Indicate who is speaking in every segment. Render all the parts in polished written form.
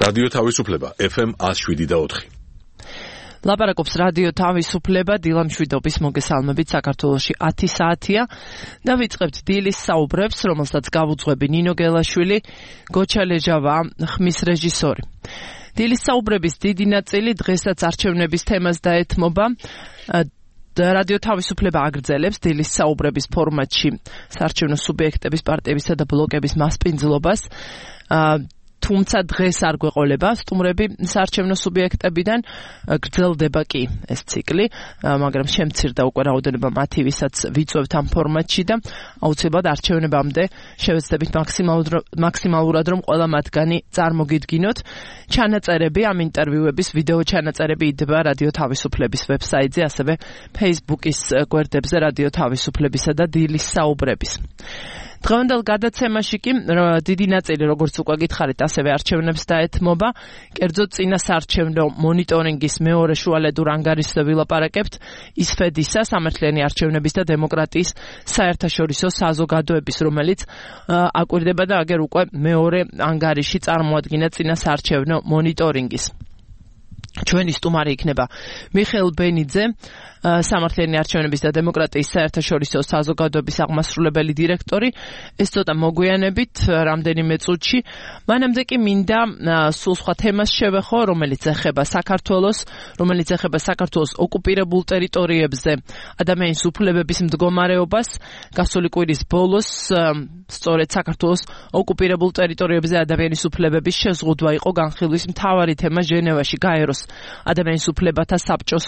Speaker 1: რადიო თავისუფლება FM 107.4.
Speaker 2: ლაპარაკობს რადიო თავისუფლება, დილა მშვიდობის მოგესალმებით. საქართველოში 10 საათია და ვიწყებთ დილის საუბრებს, რომელსაც გავუძღვები ნინო გელაშვილი, გოჩა ლეჟავა, ხმის რეჟისორი. დილის საუბრების დიდი ნაწილი დღესაც არჩევნების თემას დაეთმობა. რადიო თავისუფლება აგრძელებს დილის საუბრების ფორმატში საარჩევნო სუბიექტების, პარტიებისა და ბლოკების მასპინძლობას. თუმცა დღეს არ გვეყოლება სტუმრები საარჩევნო სუბიექტებიდან, გრძელდება კი ეს ციკლი, მაგრამ შემცირდა უკვე რაოდენობა მათი, ვისაც ვიწვევთ ამ ფორმატში და აუცილებლად არჩევნებამდე შევეცდებით მაქსიმალურად რომ ყველა მათგანი წარმოგიდგინოთ. ჩანაწერები, ამ ინტერვიუების ვიდეო ჩანაწერები იდება რადიო თავისუფლების ვებსაიტზე, ასევე Facebook-ის გვერდებზე რადიო თავისუფლებისა და დილის საუბრების. დღევანდელ გადაცემაში კი დიდი ნაწილი, როგორც უკვე გითხარით, ასევე არჩევნებს დაეთმობა. კერძოდ წინა საარჩევნო მონიტორინგის მეორე შუალედურ ანგარიშზე ვილაპარაკებთ, ისფედისა, სამართლიანი არჩევნების და დემოკრატიის საერთაშორისო საზოგადოების, რომელიც აკვირდება და აგერ უკვე მეორე ანგარიში წარმოადგენდა წინა საარჩევნო მონიტორინგის. ჩვენი სტუმარი იქნება მიხეილ ბენიძე, სამართლიანი არჩევნების და დემოკრატიის საერთაშორისო საზოგადოების აღმასრულებელი დირექტორი. ეს ცოტა მოგვიანებით, რამდენიმე წუთში. მანამდე კი მინდა სულ სხვა თემას შევეხო, რომელიც ეხება საქართველოს ოკუპირებულ ტერიტორიებზე ადამიანის უფლებების მდგომარეობას. გასული კვირის ბოლოს სწორედ საქართველოს ოკუპირებულ ტერიტორიებზე ადამიანის უფლებების შეზღუდვა იყო განხილვის მთავარი თემა ჟენევაში გაეროს ადამიანის უფლებათა საბჭოს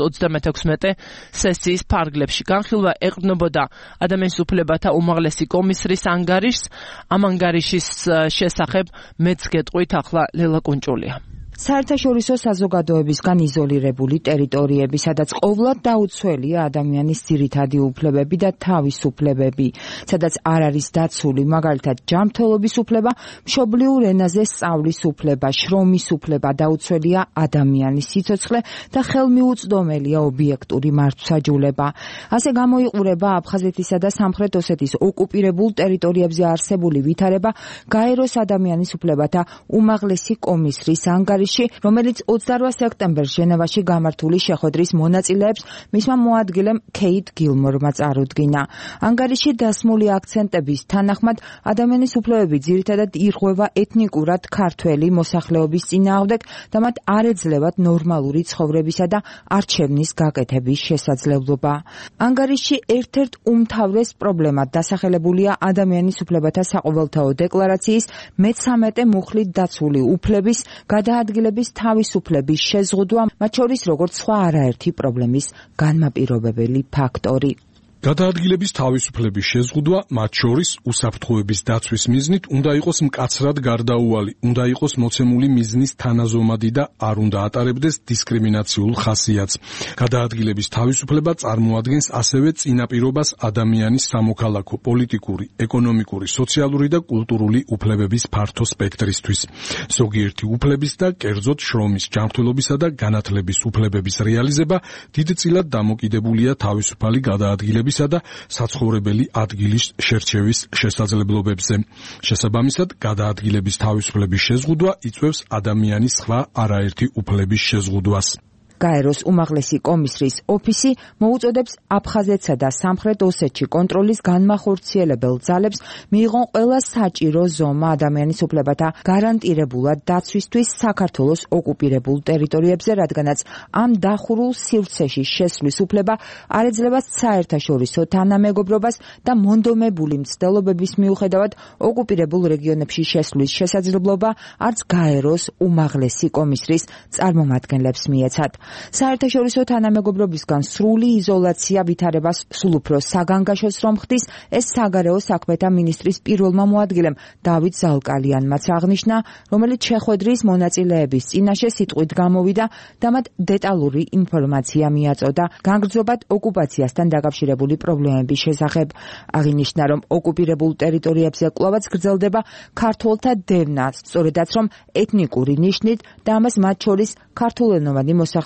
Speaker 2: 36 სესიის ფარგლებში. განხილვა ეყრდნობოდა ადამიანის უფლებათა უმაღლესი კომისრის ანგარიშს. ამ ანგარიშის შესახებ მეც გეტყვით ახლა ლელა კუნჭულია.
Speaker 3: საერთაშორისო საზოგადოებისგან იზოლირებული ტერიტორიები, სადაც ყოვლად დაუცველია ადამიანის ძირითადი უფლებები და თავისუფლებები, სადაც არ არის დაცული, მაგალითად, ჯანმრთელობის უფლება, მშობლიურ ენაზე სწავლის უფლება, შრომის უფლება, დაუცველია ადამიანის სიცოცხლე და ხელმიუწვდომელია ობიექტური მართვსაჯულება. ასე გამოიყურება აფხაზეთისა და სამხრეთ ოსეთის ოკუპირებულ ტერიტორიებზე არსებული ვითარება გაეროს ადამიანის უფლებათა უმაღლესი კომისრის ანგარიში, რომელიც 28 სექტემბერს ჟენევაში გამართული შეხვედრის მონაწილეებს მისმა მოადგილემ ქეით გილმორმა წარუდგინა. ანგარიში დასმული აქცენტების თანახმად ადამიანის უფლებები ძირითადად ირღვევა ეთნიკურად ქართველი მოსახლეობის წინააღმდეგ და მათ არ ეძლევათ ნორმალური ცხოვრებისა და არჩევნის გაკეთების შესაძლებლობა. ანგარიში ერთ-ერთ უმთავრეს პრობლემად დასახელებულია ადამიანის უფლებათა საყოველთაო დეკლარაციის მე-13 მუხლით დაცული უფლების გადაადგილების თავისუფლების შეზღუდვა, მათ შორის როგორც სხვა არაერთი პრობლემის განმაპირობებელი ფაქტორი.
Speaker 4: გადაადგილების თავისუფლების შეზღუდვა, მათ შორის უსაფრთხოების დაცვის მიზნით, უნდა იყოს მკაცრად გარდაუვალი, უნდა იყოს მოცემული მიზნის თანაზომადი და არ უნდა ატარებდეს დისკრიმინაციულ ხასიათს. გადაადგილების თავისუფლება წარმოადგენს ასევე წინაპირობას ადამიანის სამოქალაქო, პოლიტიკური, ეკონომიკური, სოციალური და კულტურული უფლებების ფართო სპექტრისთვის. ზოგიერთი უფლების და კერძოდ შრომის, ჯანმრთელობისა და განათლების უფლებების რეალიზება დიდწილად დამოკიდებულია თავისუფალი გადაადგილების და საცხოვრებელი ადგილის შერჩევის შესაძლებლობებზე. შესაბამისად, გადაადგილების თავისუფლების შეზღუდვა იწვევს ადამიანის სხვა არაერთი უფლების შეზღუდვას.
Speaker 3: გაეროს უმაღლესი კომისრის ოფისი მოუწოდებს აფხაზეთსა და სამხრეთ ოსეთში კონტროლის განმახორციელებელ ძალებს მიიღონ ყველა საჭირო ზომა ადამიანის უფლებათა გარანტირებულად დაცვისთვის საქართველოს ოკუპირებულ ტერიტორიებზე, რადგანაც ამ დახურულ სივრცეში შესვლის უფლება არ ეძლევა საერთაშორისო თანამეგობრობას და მონდომებული მცდელობების მიუხედავად ოკუპირებულ რეგიონებში შესვლის შესაძლებლობა არც გაეროს უმაღლესი კომისრის წარმომადგენლებს მიეცათ. საერთაშორისო თანამეგობრობისგან სრული იზოლაცია ვითარებას სულ უფრო საგანგაშოს რომ ხდის, ეს საგარეო საქმეთა მინისტრის პირველმა მოადგილემ დავით ზალკალიანმაც აღნიშნა, რომელიც შეხვედრის მონაწილეების წინაშე სიტყვით გამოვიდა და მათ დეტალური ინფორმაცია მიაწოდა განგრძობად ოკუპაციასთან დაკავშირებული პრობლემების შესახებ. აღინიშნა, რომ ოკუპირებულ ტერიტორიებზე კვლავაც გრძელდება ქართველთა დევნა, სწორედაც რომ ეთნიკური ნიშნით და ამას მათ შორის ქართულენოვანი მოსახლეობის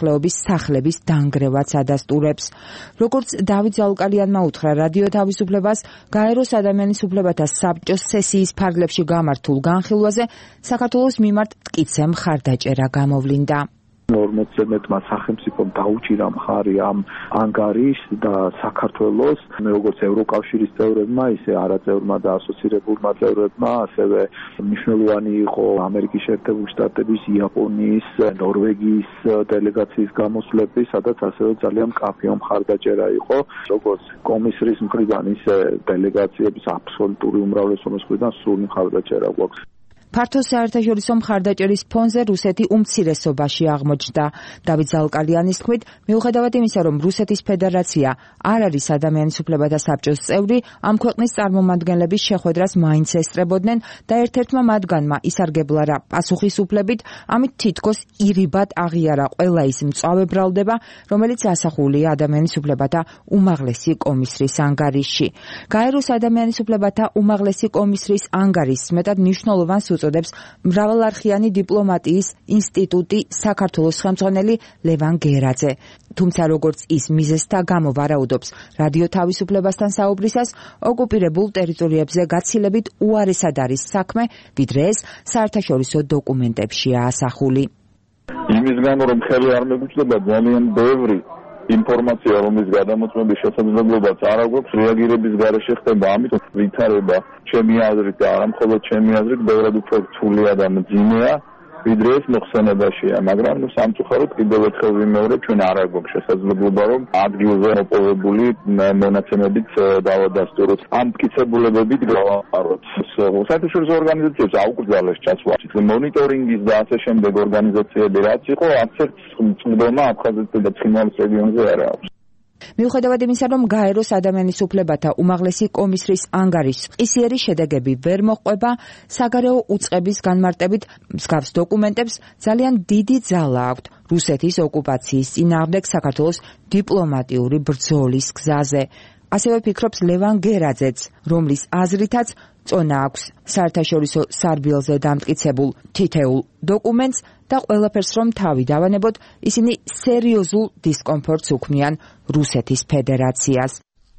Speaker 3: მოსახლეობის სახლების დანგრევაც ადასტურებს. როგორც დავით ზაულკალიანმა უთხრა რადიო თავისუფლებას, გაეროს ადამიანის უფლებათა საბჭოს სესიის ფარგლებში გამართულ განხილვაზე საქართველოს მიმართ მტკიცე მხარდაჭერა გამოვლინდა.
Speaker 5: 40-ზე მეტმა სახელმწიფომ დაუჭირა მხარი ამ ანგარის და საქართველოს როგორც ევროკავშირის წევრებმა, ისე არაწევრმა და ასოცირებულმა წევრებმა, ასევე მნიშვნელოვანი იყო ამერიკის შეერთებული შტატების, იაპონიის, ნორვეგიის დელეგაციის გამოსვლები, სადაც ასევე ძალიან მკაფიო მხარდაჭერა იყო, როგორც კომისრის მხრიდან, ისე დელეგაციების აბსოლუტური უმრავლესობის მხრიდან სრული მხარდაჭერა გვაქვს.
Speaker 3: ფართო საერთაშორისო მხარდაჭერის ფონზე რუსეთი უმცირესობაში აღმოჩნდა. დავით ზაულკალიანის თქმით, მიუხედავად იმისა, რომ რუსეთის ფედერაცია არ არის ადამიანის უფლებათა საბჭოს წევრი, ამ ქვეყნის წარმომადგენლების შეხვედრას მაინც ესწრებოდნენ და ერთ-ერთმა მათგანმა ისარგებლა რა პასუხისუფლებით, ამით თითქოს ირიბად აღიარა ყველა ის მწვავე ბრალდება, რომელიც ასახულია ადამიანის უფლებათა უმაღლესი კომისრის ანგარიშში. გაეროს ადამიანის უფლებათა უმაღლესი კომისრის ანგარიშს მეტად მნიშვნელოვანს უწოდებს მრავალარხიანი დიპლომატიის ინსტიტუტი საქართველოს ხელმძღვანელი ლევან გერაძე. თუმცა როგორც ის მიზეზთა გამო ვარაუდობს რადიო თავისუფლებასთან საუბრისას, ოკუპირებულ ტერიტორიებზე გაცილებით უარესად არის საქმე, ვიდრე ეს საერთაშორისო დოკუმენტებშია ასახული.
Speaker 6: იმის გამო რომ ხელი არ მეგუჩნდება ძალიან ბევრი ინფორმაცია, რომლის გადამოწმების შესაძლებლობაც არ აქვს, რეაგირების გარეშე ხდება, ამიტომ ვითარება ჩემი აზრით და არა მხოლოდ ჩემი აზრით, ბევრად უფრო რთულია და მძიმეა, ვიდრე ეს მოხსენებაშია, მაგრამ სამწუხაროდ კიდევ ერთხელ ვიმეორებ, ჩვენ არ აქვს შესაძლებლობა, რომ ადგილზე მოპოვებული მონაცემებით დავადასტუროთ. ამ მტკიცებულებებით გავაყაროთ. საერთაშორისო ორგანიზაციებს აუკრძალეს ჩასვლა. მონიტორინგის და ასე შემდეგ ორგანიზაციები რაც იყო, არც ერთ წყნდომა აფხაზეთსა და ცხინვალის რეგიონზე არ აქვს.
Speaker 3: მიუხედავად იმისა, რომ გაეროს ადამიანის უფლებათა უმაღლესი კომისრის ანგარიშს ყისიერი შედეგები ვერ მოჰყვება, საგარეო უწყების განმარტებით მსგავს დოკუმენტებს ძალიან დიდი ძალა აქვთ რუსეთის ოკუპაციის წინააღმდეგ საქართველოს დიპლომატიური ბრძოლის გზაზე. ასევე ფიქრობს ლევან გერაძეც, რომლის აზრითაც წონა აქვს საერთაშორისო სარბიელზე დამტკიცებულ თითეულ დოკუმენტს და ყველაფერს რომ თავი დავანებოთ, ისინი სერიოზულ დისკომფორტს უქმნიან რუსეთის ფედერაციას.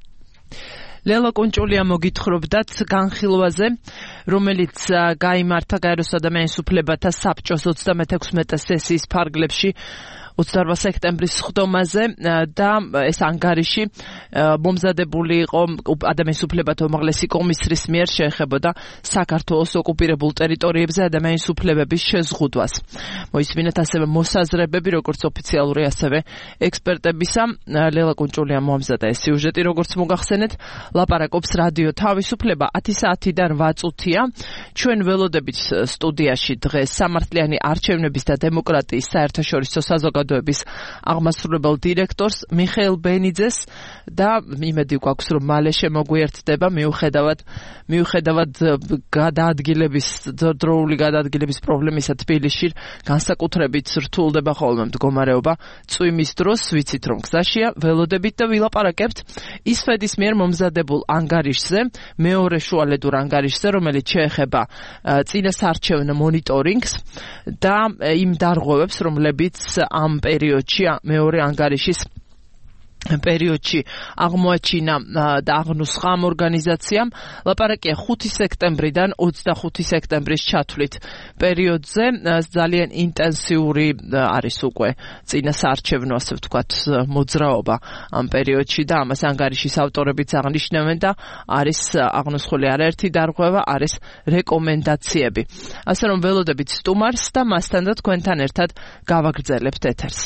Speaker 2: ლელა კუნჭულია მოგითხრობდათ განხილვაზე, რომელიც გაიმართა გაეროს ადამიანის უფლებათა საბჭოს 36 სესიის ფარგლებში 28 სექტემბრის ხდომაზე და ეს ანგარიში მომზადებული იყო ადამიანის უფლებათა უმაღლესი კომისრის მიერ, შეეხებოდა საქართველოს ოკუპირებულ ტერიტორიებზე ადამიანის უფლებების შეზღუდვას. მოისმინეთ ასევე მოსაზრებები, როგორც ოფიციალური, ასევე ექსპერტებისა. ლელა კუნჭულია მოამზადა ეს სიუჟეტი, როგორც მოგახსენეთ, ლაპარაკობს რადიო თავისუფლება 10 საათიდან 8 წუთია. ჩვენ ველოდებით სტუდიაში დღეს სამართლიანი არჩევნების და დემოკრატიის საერთაშორისო საზოგადოების აღმასრულებელ დირექტორს მიხეილ ბენიძეს და იმედი გვაქვს, რომ მალე შემოგვიერთდება, მიუხედავად დროული გადაადგილების პრობლემისა თბილისში, განსაკუთრებით რთულდება ხოლმე მდგომარეობა წვიმის დროს, ვიცით რომ გზაშია, ველოდებით და ვილაპარაკებთ ისფედის მიერ მომზადებულ ანგარიშზე, მეორე შუალედურ ანგარიშზე, რომელიც შეეხება წინასარჩევნო მონიტორინგს და იმ დარღვევებს, რომლებიც ამ პერიოდში, მეორე ანგარიშის პერიოდში აღმოაჩინა და აღნუსხა ამ ორგანიზაციამ. ლაპარაკია 5 სექტემბრიდან 25 სექტემბრის ჩათვლით პერიოდზე. ძალიან ინტენსიური არის უკვე წინასაარჩევნო, ასე ვთქვათ, მოძრაობა ამ პერიოდში და ამას ანგარიშის ავტორებიც აღნიშნავენ და არის აღნუსხული არაერთი დარღვევა, არის რეკომენდაციები. ასე რომ ველოდებით სტუმარს და მასთან და თქვენთან ერთად გავაგრძელებთ ეთერს.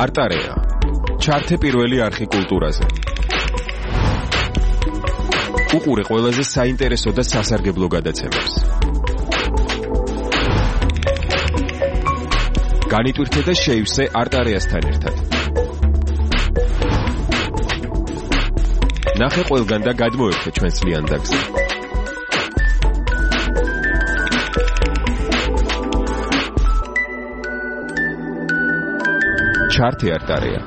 Speaker 7: არტარეა. ჩართე პირველი არხი კულტურაზე. უყურე ყველაზე საინტერესო და სასარგებლო გადაცემებს. განიტვირთე და შეივსე არტარეასთან ერთად. ნახე ყველგან და გადმოერთე ჩვენს ლიანდაგზე. ჩართე არტარეა.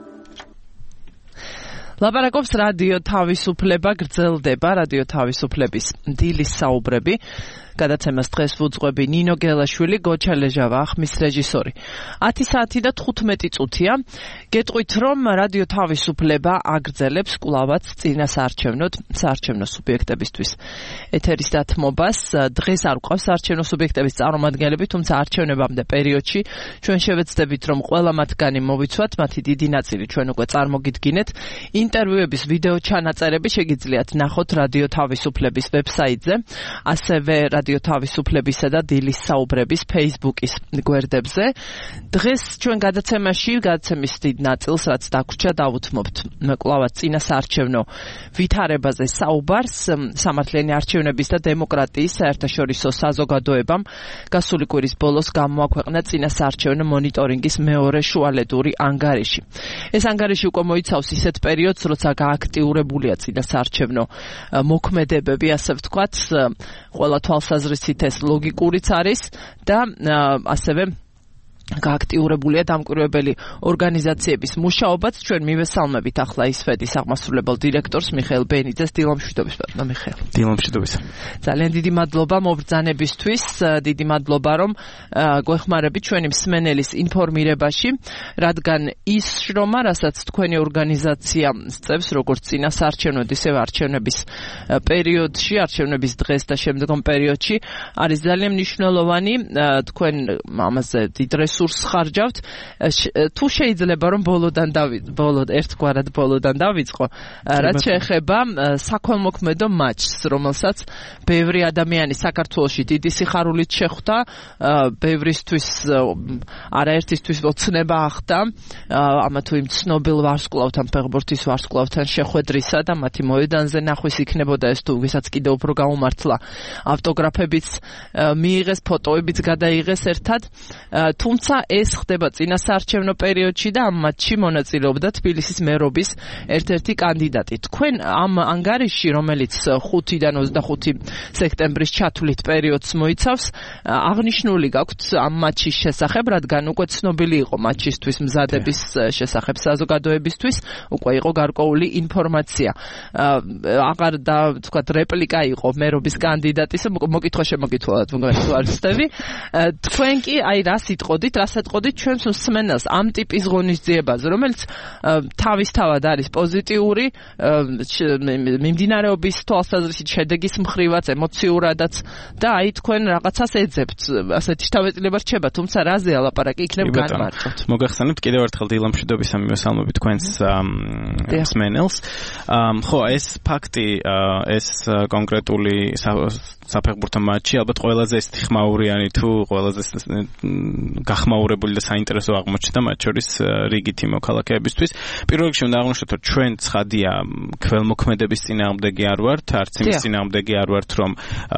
Speaker 2: ლაპარაკობს რადიო თავისუფლება, გრძელდება რადიო თავისუფლების დილის საუბრები. გადაცემას დღეს ვუძღვები ნინო გელაშვილი, გოჩა ლეჟავა, ხმის რეჟისორი. 10 საათი და 15 წუთია. გეტყვით, რომ რადიო თავისუფლება აგრძელებს კვლავაც წინასაარჩევნოდ საარჩევნო სუბიექტებისთვის ეთერის დათმობას. დღეს არ გვყავს საარჩევნო სუბიექტების წარმომადგენლები, თუმცა არჩევნებამდე პერიოდში ჩვენ შევეცდებით, რომ ყველა მათგანი მოვიცვათ, მათი დიდი ნაწილი ჩვენ უკვე წარმოგიდგინეთ. ინტერვიუების ვიდეო ჩანაწერები შეგიძლიათ ნახოთ რადიო თავისუფლების ვებსაიტზე, ასევე რადიო თავისუფლებისა და დილის საუბრების Facebook-ის გვერდებზე. დღეს ჩვენ გადაცემის დიდ ნაწილს, რაც დაგვრჩა, დავუთმობთ კვლავაც წინასაარჩევნო ვითარებაზე საუბარს. სამართლიანი არჩევნების და დემოკრატიის საერთაშორისო საზოგადოებამ გასული კვირის ბოლოს გამოაქვეყნა წინასაარჩევნო მონიტორინგის მეორე შუალედური ანგარიში. ეს ანგარიში უკვე მოიცავს ისეთ პერიოდს, როცა გააქტიურებულია წინასაარჩევნო მოქმედებები, ასე ვთქვათ, ყველა თვალსაზრისით ეს ლოგიკურიც არის და ასევე გააქტიურებულია დამკვირვებელი ორგანიზაციების მუშაობაც. ჩვენ მივესალმებით ახლა ისფედის აღმასრულებელ დირექტორს მიხეილ ბენიძეს. დილამშვიდობის ბატონო მიხეილ.
Speaker 8: დილამშვიდობის.
Speaker 2: ძალიან დიდი მადლობა მობრძანებისთვის. დიდი მადლობა რომ გვეხმარებით ჩვენი მსმენელის ინფორმირებაში, რადგან ის შრომა, რასაც თქვენი ორგანიზაცია სწევს, როგორც წინასაარჩევნოდ, ისე არჩევნების პერიოდში, არჩევნების დღეს და შემდგომ პერიოდში, არის ძალიან მნიშვნელოვანი. თქვენ ამაზე დიდ რესურსს ხარჯავთ. თუ შეიძლება რომ ბოლოდან დავიწყო, რაც შეეხება საქველმოქმედო მატჩს, რომელსაც ბევრი ადამიანი საქართველოში დიდი სიხარულით შეხვდა, ბევრისთვის არაერთისთვის ოცნება ახდა ამა თუ იმ ცნობილ ვარსკვლავთან, ფეხბურთის ვარსკვლავთან შეხვედრისა და მათი მოედანზე ნახვის იქნებოდა ეს თუ ვისაც კიდევ უფრო გაუმართლა ავტოგრაფებიც მიიღეს, ფოტოებიც გადაიღეს ერთად. თუმცა ეს ხდება წინასაარჩევნო პერიოდში და ამ მატჩში მონაწილეობდა თბილისის მერობის ერთ-ერთი კანდიდატი. თქვენ ამ ანგარიშში, რომელიც 5-დან 25 სექტემბრის ჩათვლით პერიოდს მოიცავს, აღნიშნული გაქვთ ამ მატჩის შესახებ, რადგან უკვე ცნობილი იყო მატჩისთვის მზადების შესახებ საზოგადოებისთვის, უკვე იყო გარკვეული ინფორმაცია. აღარ და თქვათ რეპლიკა იყო მერობის კანდიდატის, მოკითხვა შემოკითხულად ვარცდები. თქვენ კი აი რას იტყოდით, რას ეტყოდით ჩვენს მსმენელს ამ ტიპის ღონისძიებაზე, რომელიც თავისთავად არის პოზიტიური, მიმდინარეობის თვალსაზრისით შედეგის მხრივაც, ემოციურადაც და აი თქვენ რაღაცას ეძებთ, ასეთი შთაბეჭდილება რჩება, თუმცა რაზეა ლაპარაკი იქნებ განმარტოთ.
Speaker 8: მოგახსენებთ კიდევ ერთხელ დილამშვიდობის მივესალმებით თქვენს მსმენელს. ხო, ეს ფაქტი, ეს კონკრეტული საფეხბურთო მატჩი ალბათ ყველაზე ეხმაურიანი თუ ყველაზე გახმაურებული და საინტერესო აღმოჩნდა მათ შორის რიგითი მოქალაქეებისთვის. პირველ რიგში უნდა აღვნიშნოთ, რომ ჩვენ ცხადია ქველმოქმედების წინააღმდეგი არ ვართ, არც იმის წინააღმდეგი არ ვართ, რომ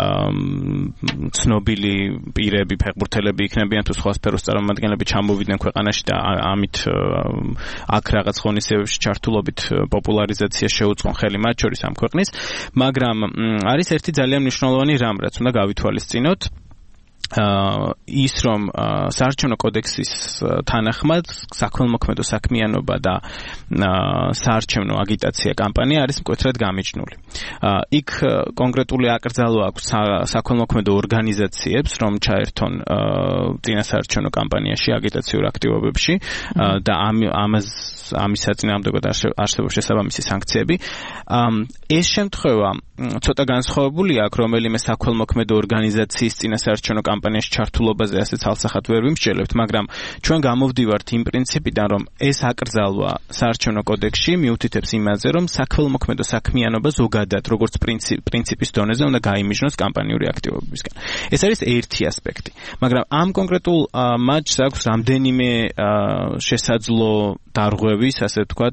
Speaker 8: ცნობილი პირები, ფეხბურთელები იქნებიან თუ სხვა სფეროს წარმომადგენლები ჩამოვიდნენ ქვეყანაში და ამით აქ რაღაც ღონისძიებებში ჩართულობით პოპულარიზაცია შეუწყონ ხელი მათ შორის ამ ქვეყნის, მაგრამ არის ერთი ძალიან მნიშვნელოვანი რამ, რაც უნდა გავითვალისწინოთ. ის რომ საარჩევნო კოდექსის თანახმად საქველმოქმედო საქმიანობა და საარჩევნო აგიტაცია კამპანია არის მკვეთრად გამიჯნული. იქ კონკრეტული აკრძალვა აქვს საქველმოქმედო ორგანიზაციებს, რომ ჩაერთონ წინასაარჩევნო კამპანიაში აგიტაციურ აქტივობებში და ამის საწინააღმდეგოდ არსებობს შესაბამისი სანქციები. ეს შემთხვევა ცოტა განსხვავებულია აქ, რომელიმე საქველმოქმედო ორგანიზაციის წინასაარჩევნო კამპანიაში ჩართულობაზე ასე ცალსახად ვერ ვიმსჯელებთ, მაგრამ ჩვენ გამოვდივართ იმ პრინციპიდან, რომ ეს აკრძალვა საარჩევნო კოდექსში მიუთითებს იმაზე, რომ საქველმოქმედო საქმიანობა ზოგადად, როგორც პრინციპის დონეზე უნდა გაიმიჯნოს კამპანიური აქტივობებისგან. ეს არის ერთი ასპექტი. მაგრამ ამ კონკრეტულ მატჩს აქვს რამდენიმე შესაძლო დარღვევის, ასე ვთქვათ,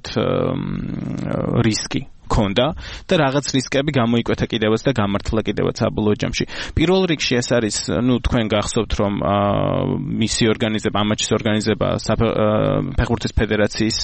Speaker 8: რისკი ქონდა და რაღაც რისკები გამოიკვეთა კიდევაც და გამართლა კიდევაც საბოლოო ჯამში. პირველ რიგში ეს არის, თქვენ გახსოვთ, რომ მისი ორგანიზება, ამ მატჩის ორგანიზება ფეხბურთის ფედერაციის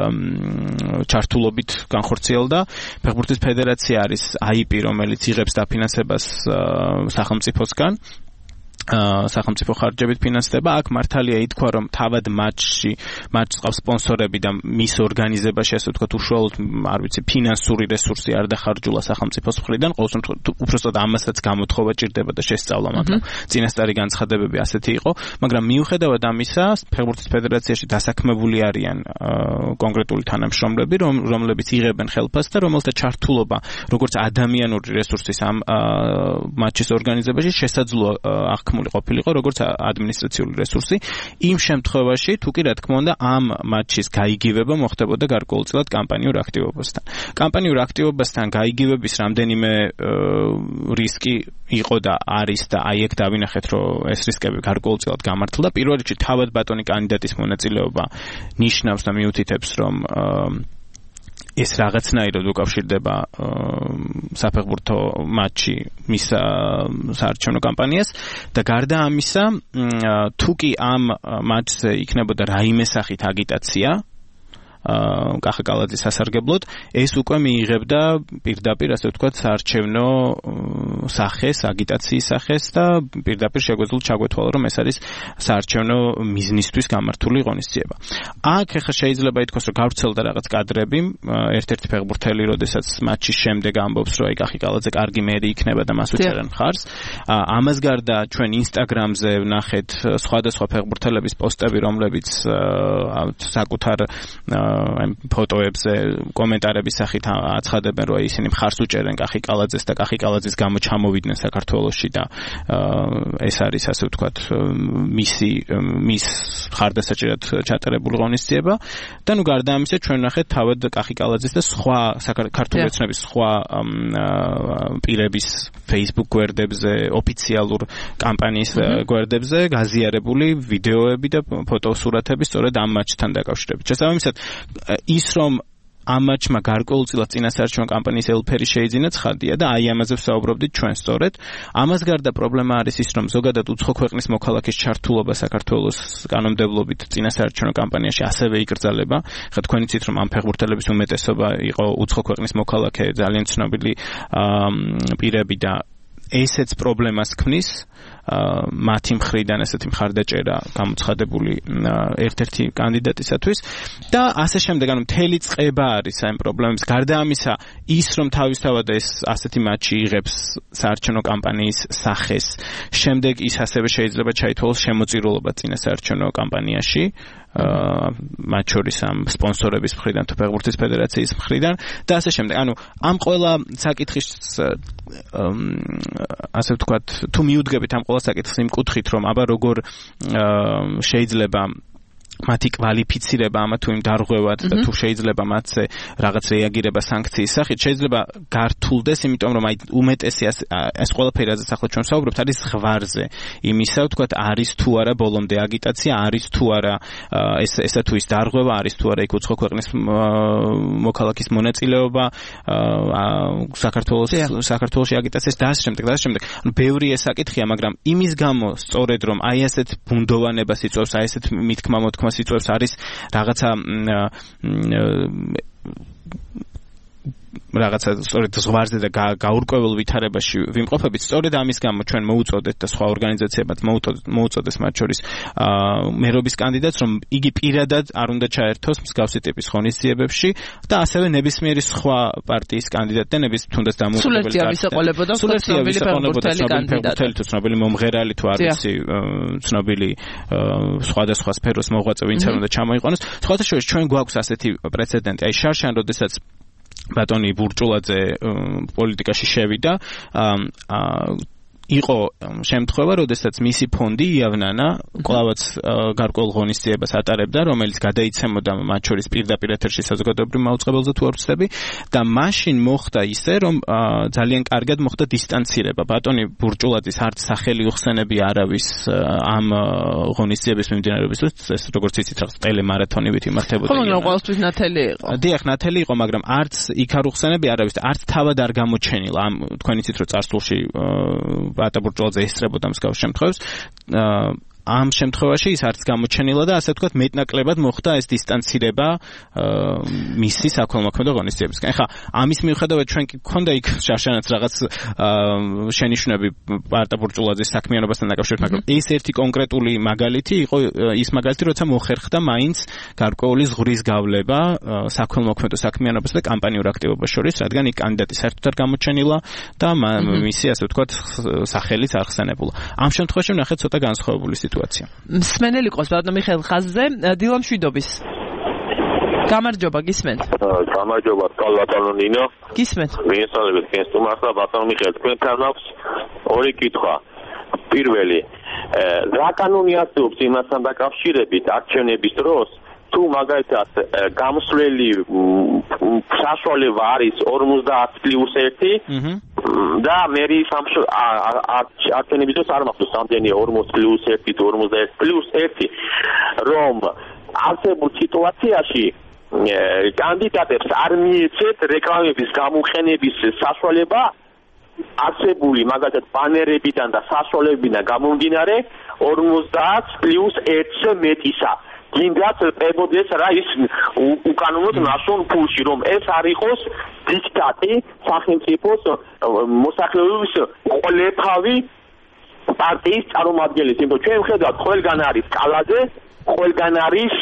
Speaker 8: ჩართულობით განხორციელდა. ფეხბურთის ფედერაცია არის AIP, რომელიც იღებს დაფინანსებას სახელმწიფოსგან. სახელმწიფო ხარჯებით ფინანსდება. აქ მართალია ითქვა, რომ თავად მატჩს ყავს სპონსორები და მის ორგანიზებაში, ასე ვთქვათ, უშუალოდ, არ ვიცი, ფინანსური რესურსი არ დახარჯულა სახელმწიფოს მხრიდან. ყოველ შემთხვევაში, უბრალოდ ამასაც გამოთხოვა ჭირდება და შესწავლა, მაგრამ წინასწარი განცხადებები ასეთი იყო. მაგრამ მიუხედავად ამისა, ფეხბურთის ფედერაციაში დასაქმებული არიან კონკრეტული თანამშრომლები, რომლებიც იღებენ ხელფასს და რომელთა ჩართულობა, როგორც ადამიანური რესურსის ამ მატჩის ორგანიზებაში შესაძლოა აღქმული ყოფილიყო როგორც ადმინისტრაციული რესურსი. იმ შემთხვევაში, თუ კი რა თქმა უნდა, ამ მატჩის გაიგივება მოხდებოდა გარკვეულწილად კამპანიურ აქტივობასთან. კამპანიურ აქტივობასთან გაიგივების რამდენიმე რისკი იყო და არის და აი ეგ დავინახეთ, რომ ეს რისკები გარკვეულწილად გამართლდა. პირველ რიგში თავად ბატონი კანდიდატის მონაწილეობა ნიშნავს და მიუთითებს, რომ ეს რაღაცნაირად უკავშირდება საფეხბურთო მატჩი მის საარჩევნო კამპანიას და გარდა ამისა, თუ კი ამ მატჩზე იქნებოდა რაიმე სახით აგიტაცია კახა კალაძის სასარგებლოდ, ეს უკვე მიიღებდა პირდაპირ, ასე ვთქვათ, საარჩევნო სახეს, აგიტაციის სახეს და პირდაპირ შეგვეძლო ჩაგვეთვალა, რომ ეს არის საარჩევნო მიზნისთვის გამართული ღონისძიება. აქ ახლა შეიძლება ითქვას, რომ გავრცელდა რაღაც კადრები, ერთ-ერთი ფეხბურთელი, როდესაც მატჩის შემდეგ ამბობს, რომ აი კახი კალაძე კარგი მერი იქნება და მას უჭერენ მხარს. ამას გარდა ჩვენ Instagram-ზე ვნახეთ სხვადასხვა ფეხბურთელების პოსტები, რომლებიც საკუთარ ფოტოებზე კომენტარების სახით აცხადებენ, რომ ისინი მხარს უჭერენ კახი კალაძეს და კახი კალაძის გამო ჩამოვიდნენ საქართველოში და ეს არის, ასე ვთქვათ, მის ხარდასაჭერად ჩატარებული ღონისძიება და გარდა ამისა ჩვენ ვნახეთ თავად კახი კალაძის და სხვა ქართული ოცნების სხვა პირების Facebook გვერდებზე, ოფიციალურ კამპანიის გვერდებზე გაზიარებული ვიდეოები და ფოტოსურათები სწორედ ამ მატჩთან დაკავშირებით. შესაბამისად, ის რომ ამ მატჩმა გარკვეულწილად წინასაარჩევნო კამპანიის ელფერი შეიძინა ცხადია და აი ამაზე ვსაუბრობდით ჩვენ სწორედ. ამას გარდა პრობლემა არის ის, რომ ზოგადად უცხო ქვეყნის მოქალაქის ჩართულობა საქართველოს კანონმდებლობით წინასაარჩევნო კამპანიაში ასევე იკრძალება. ხა თქვენ იცით, რომ ამ ფეხბურთელების უმეტესობა იყო უცხო ქვეყნის მოქალაქე, ძალიან ცნობილი პირები და ესეც პრობლემას ქმნის მათი მხრიდან ესეთი მხარდაჭერა გამოცხადებული ერთ-ერთი კანდიდატისათვის და ასე შემდეგ, ანუ მთელი წყება არის ამ პრობლემებს. გარდა ამისა, ის რომ თავისთავად ეს ასეთი მატჩი იღებს საარჩევნო კამპანიის სახეს, შემდეგ ის ასევე შეიძლება ჩაითვალოს შემოწირულობა წინასაარჩევნო კამპანიაში, მათ შორის ამ სპონსორების მხრიდან თუ ფეხბურთის ფედერაციის მხრიდან და ასე შემდეგ. ანუ ამ ყველა საკითხის ასე ვთქვათ, თუ მიუდგებით ამ ყველა საკითხს იმ კუთხით, რომ აბა როგორ შეიძლება მათი კვალიფიცირება ამა თუ იმ დარღვევად და თუ შეიძლება მათზე რაღაც რეაგირება სანქციის სახით, შეიძლება გართულდეს, იმიტომ რომ აი უმეტესი ეს ყველაფერი, რაზეც ახლა ჩვენ ვსაუბრობთ, არის ზღვარზე იმისა, ვთქვათ, არის თუ არა ბოლომდე აგიტაცია, არის თუ არა ესა თუ ის დარღვევა, არის თუ არა იქ უცხო ქვეყნის მოქალაქის მონაწილეობა საქართველოში აგიტაციის და ასე შემდეგ. ანუ ბევრი ეს საკითხია, მაგრამ იმის გამო სწორედ რომ აი ასეთ ბუნდოვანებას იწვევს, აი ასეთ მითქმა-მოთქმას იწვევს, არის რაღაცა სწორედ ზღვარზე და გაურკვეველ ვითარებაში ვიმყოფებით. სწორედ ამის გამო ჩვენ მოუწოდეთ და სხვა ორგანიზაციებად მოუწოდეს მათ შორის მერობის კანდიდატს, რომ იგი პირადად არ უნდა ჩაერთოს მსგავსი ტიპის ღონისძიებებში და ასევე ნებისმიერი სხვა პარტიის კანდიდატი და თუნდაც დამოუკიდებელი ფეხბურთელი თუ ცნობილი მომღერალი თუ არ ვიცი ცნობილი სხვადასხვა სფეროს მოღვაწე ვინც არ უნდა ჩამოიყვანოს. სხვათა შორის ჩვენ გვაქვს ასეთი პრეცედენტი. აი შარშან, როდესაც ბატონი ბურჭულაძე პოლიტიკაში შევიდა იყო შემთხვევა, როდესაც მისი ფონდი იავნანა კლავაც გარკვეულ ღონისძიებას ატარებდა, რომელიც გადაიცემოდა მათ შორის პირდაპირ ეთერში საზოგადოებრივ მაუწყებელზე თუ არ ვცდები და მაშინ მოხდა ისე, რომ ძალიან კარგად მოხდა დისტანცირება. ბატონი ბურჭულაძის არც სახელი უხსენები არავის ამ ღონისძიების მიმდინარეობისთვის, ეს როგორც იცით რაღაც ტელემარათონივით იმართებოდა.
Speaker 2: ხო, მაგრამ ყოველთვის ნათელი იყო.
Speaker 8: დიახ, ნათელი იყო, მაგრამ არც იქ არ უხსენები არავის და არც თავად არ გამოჩენილა. ამ თქვენ იცით, რომ წარსულში ბატა ბურჭულაძე ესწრებოდა მსგავს შემთხვევებს. ამ შემთხვევაში ის არც გამოჩენილა და ასე ვთქვათ მეტნაკლებად მოხდა ეს დისტანცირება მისი საქველმოქმედო ღონისძიებისგან. ეხლა ამის მიუხედავად ჩვენ კი გქონდა იქ შარშანაც რაღაც შენიშვნები ბარტა ბურჭულაძის საქმიანობასთან დაკავშირებით, მაგრამ ეს ერთი კონკრეტული მაგალითი იყო ის მაგალითი, როცა მოხერხდა მაინც გარკვეული ზღვის გავლება საქველმოქმედო საქმიანობასა და კამპანიურ აქტივობას შორის, რადგან იქ კანდიდატი საერთოდ არ გამოჩენილა და მისი ასე ვთქვათ სახელიც არ ხსენებულა. ამ შემთხვევაში ვნახეთ ცოტა განსხვავებული
Speaker 2: მსმენელი ყავს ბატონ მიხეილ ხაზზე დილა მშვიდობის. გამარჯობა, გისმენთ?
Speaker 9: გამარჯობა, ბატონო ნინო.
Speaker 2: გისმენთ.
Speaker 9: მიესალმებით გენს თუ მართლა ბატონო მიხეილ, თქვენთან აქვს ორი კითხვა. პირველი, რა კანონი არსებობს იმასთან დაკავშირებით არჩევნების დროს, თუ მაგალითად გამსვლელი საშუალება არის 50+1 და მერი არჩევნების დროს არ მახსოვს რამდენი 40+1 თუ 41+1, რომ არსებულ სიტუაციაში კანდიდატებს არ მიეცეთ რეკლამების გამოყენების საშუალება არსებული მაგალითად ბანერებიდან და საშუალებებიდან გამომდინარე 50+1-ზე მეტისა. გინდათ პებოდეს რა ის უკანონოდ ნაშრომ ფულში, რომ ეს არ იყოს დიქტატი სახელმწიფოს მოსახლეობის ყოლეფავი პარტიის წარმომადგენლის. იმიტომ ჩვენ ვხედავთ, ყველგან არის კალაძე, ყველგან არის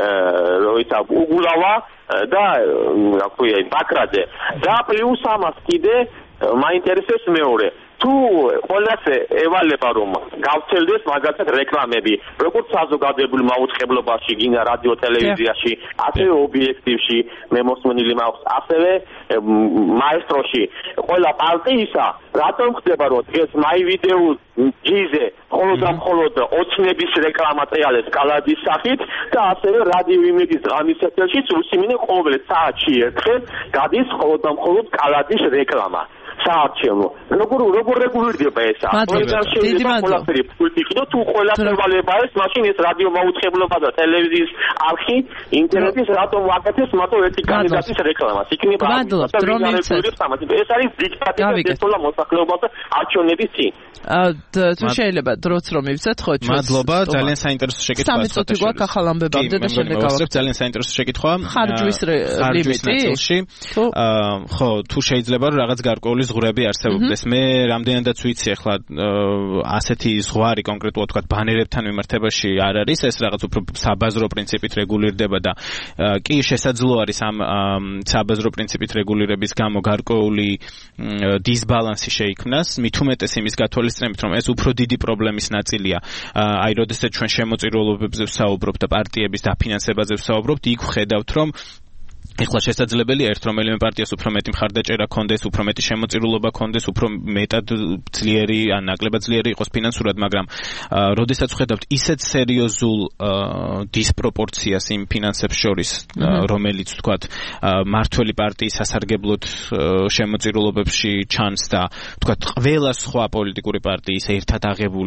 Speaker 9: უგულავა და რა ქვია ბაქრაძე და პლუს ამას კიდე მაინტერესებს მეორე, თუ ყველას ევალება რომ გავცელდეს მაგალითად რეკლამები, როგორც საზოგადოებრივ მაუწყებლობაში, გინდა რადიო ტელევიზიაში, ასევე ობიექტივში, მე მოსმენილი მაქვს, ასევე მაესტროში, ყველა პარტიისა, რატომ ხდება რომ დღეს მაივიდეო ჯიზე მხოლოდ და მხოლოდ ოცნების რეკლამა ტრიალებს კალაძის სახით და ასევე რადიო იმედის ღამის ეთერშიც უსიმინე ყოველ საათში ერთხელ გადის მხოლოდ და მხოლოდ კალაძის რეკლამა. საარჩევნო. როგორ რეგულირდება ესა? ყველგან შეიძლება ყველაფერი ფულტი ყიდო, თუ ყველაფერი ვალება ეს, მაშინ ეს რადიო მაუწყებლობა და ტელევიზიის არხი, ინტერნეტის რატომ ვაკეთებს მათო ერთი კანდიდატის რეკლამას? იქნება ეს არის დიქტატი და დესტოლა მოსახლეობას არჩევნების წინ.
Speaker 2: თუ შეიძლება დროც რომ მივცეთ, ხო, ჩვენ.
Speaker 8: მადლობა, ძალიან საინტერესო შეკითხვა.
Speaker 2: 3 წუთი გვაქვს ახალ ამბებამდე და შემდეგ გავახსენებ.
Speaker 8: ძალიან საინტერესო შეკითხვა.
Speaker 2: ხარჯვის ლიმიტი.
Speaker 8: ხო, თუ შეიძლება რომ რაღაც გარკვეული ზღვრები არსებობდეს. მე რამდენადაც ვიცი ახლა ასეთი ზღვარი კონკრეტულად თქვა ბანერებთან მიმართებაში არ არის, ეს რაღაც უფრო საბაზრო პრინციპით რეგულირდება და კი შესაძლო არის ამ საბაზრო პრინციპით რეგულირების გამო გარკვეული დისბალანსი შეიქმნას, მით უმეტეს იმის გათვალისწინებით, რომ ეს უფრო დიდი პრობლემის ნაწილია. აი, როდესაც ჩვენ შემოწირულობებზე ვსაუბრობთ და პარტიების დაფინანსებაზე ვსაუბრობთ, იქ ვხედავთ, რომ ეხლა შესაძლებელია ერთ რომელიმე პარტიას უფრო მეტი მხარდაჭერა ქონდეს, უფრო მეტი შემოწირულობა ქონდეს, უფრო მეტად ძლიერი ან ნაკლებად ძლიერი იყოს ფინანსურად, მაგრამ როდესაც ვხედავთ ისეთ სერიოზულ დისპროპორციას იმ ფინანსებს შორის, რომელიც თქვათ მართველი პარტიის სასარგებლოდ შემოწირულობებში ჩანს და თქვათ ყველა სხვა პოლიტიკური პარტიის ერთად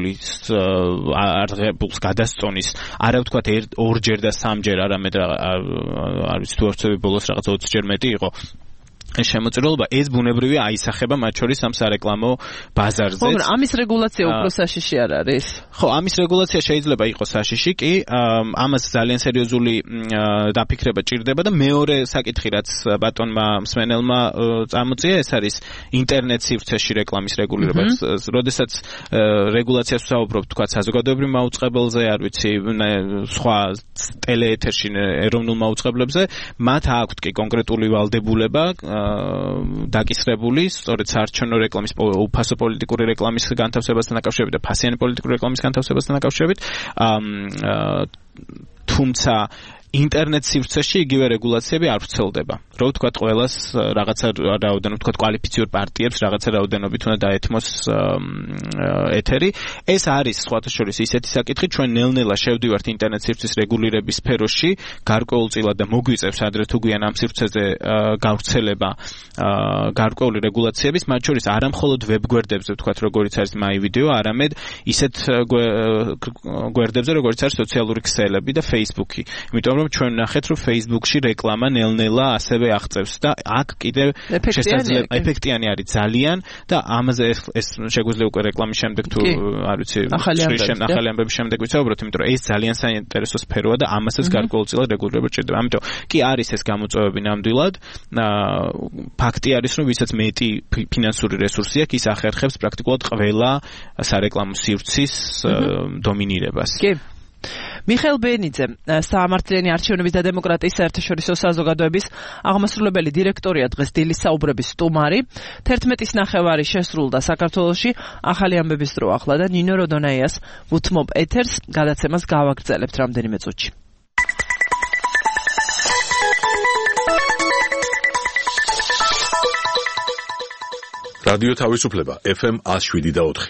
Speaker 8: აღებულს გადასწონის, არა ვთქვათ ორჯერ და სამჯერ, არამედ არ ვიცი თუ არცები ბოლოს რაღაც 20-ჯერ მეტი იყო შემოწირულობა, ეს ბუნებრივია აისახება მათ შორის ამ სარეკლამო ბაზარზე.
Speaker 2: ხო, მაგრამ ამის რეგულაცია უფრო საშიში არ არის?
Speaker 8: ხო, ამის რეგულაცია შეიძლება იყოს საშიში, კი, ამას ძალიან სერიოზული დაფიქრება ჭირდება და მეორე საკითხი, რაც ბატონმა მსმენელმა წამოწია, ეს არის ინტერნეტ სივრცეში რეკლამის რეგულირება. როდესაც რეგულაციას ვსაუბრობთ, თქვა საზოგადოებრივ მაუწყებელზე, არ ვიცი, სხვა ტელეეთერში ეროვნულ მაუწყებლებზე, მათ აქვთ კი კონკრეტული ვალდებულება დაკისრებული, სწორედ საარჩევნო რეკლამის, უფასო პოლიტიკური რეკლამის განთავსებასთან დაკავშირებით და ფასიანი პოლიტიკური რეკლამის განთავსებასთან დაკავშირებით. თუმცა ინტერნეტ სივრცეში იგივე რეგულაციები არ ვრცელდება. რო ვთქვათ, ყველას რაღაცა რაოდენობით, ვთქვათ, კვალიფიციურ პარტიებს რაღაცა რაოდენობით უნდა დაეთმოს ეთერი. ეს არის სხვათა შორის ისეთი საკითხი, ჩვენ ნელ-ნელა შევდივართ ინტერნეტ სივრცის რეგულირების სფეროში, გარკვეულწილად და მოგვიწევს ადრე თუ გვიან ამ სივრცეზე გავრცელება გარკვეული რეგულაციების, მათ შორის არა მხოლოდ ვებ-გვერდებზე, ვთქვათ, როგორიც არის My Video, არამედ ისეთ გვერდებზე, როგორიც არის სოციალური ქსელები და Facebook-ი. იმიტომ რომ ჩვენ ნახეთ, რომ Facebook-ში რეკლამა ნელ-ნელა ასევე აღწევს და აქ კიდევ შესაძლოა ეფექტიანი არის ძალიან და ამაზე ეს შეგვიძლია უკვე რეკლამის შემდეგ თუ არ ვიცი ახალი ამბების შემდეგ ვიცაუბროთ, იმიტომ რომ ეს ძალიან საინტერესო სფეროა და ამასაც გარკვეულწილად რეგულირება ჭირდება. ამიტომ კი არის ეს გამოწვევები ნამდვილად. ფაქტი არის, რომ ვისაც მეტი ფინანსური რესურსი აქვს, ის ახერხებს პრაქტიკულად ყველა სარეკლამო სივრცის დომინირებას.
Speaker 2: კი. მიხეილ ბენიძე, საამართლიანი არჩევნების და დემოკრატიის საერთაშორისო საზოგადოების აღმასრულებელი დირექტორია დღეს დილის საუბრების სტუმარი. 11:30 შესრულდა საქართველოში ახალი ამბების დრო ახლა და ნინო როდონაიას უთმობ ეთერს, გადაცემას გავაგრძელებთ რამდენიმე წუთში.
Speaker 1: რადიო თავისუფლება FM 107.4.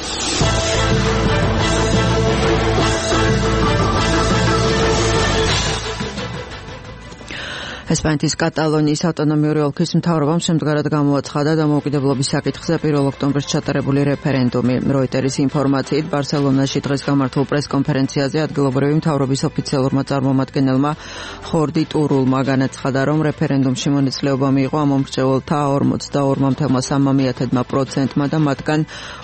Speaker 10: ესპანეთის კატალონიის ავტონომიური ოლქის მთავრობამ შემდგარად გამოაცხადა დამოუკიდებლობის საკითხზე 1 ოქტომბერს ჩატარებული რეფერენდუმი. როიტერის ინფორმაციით, ბარსელონაში დღეს გამართულ პრესკონფერენციაზე ადგილობრივი მთავრობის ოფიციალურმა წარმომადგენელმა ხორდი ტურულმა განაცხადა, რომ რეფერენდუმში მონაწილეობა მიიღო ამომრჩეველთა 42.3%-მა და მათგან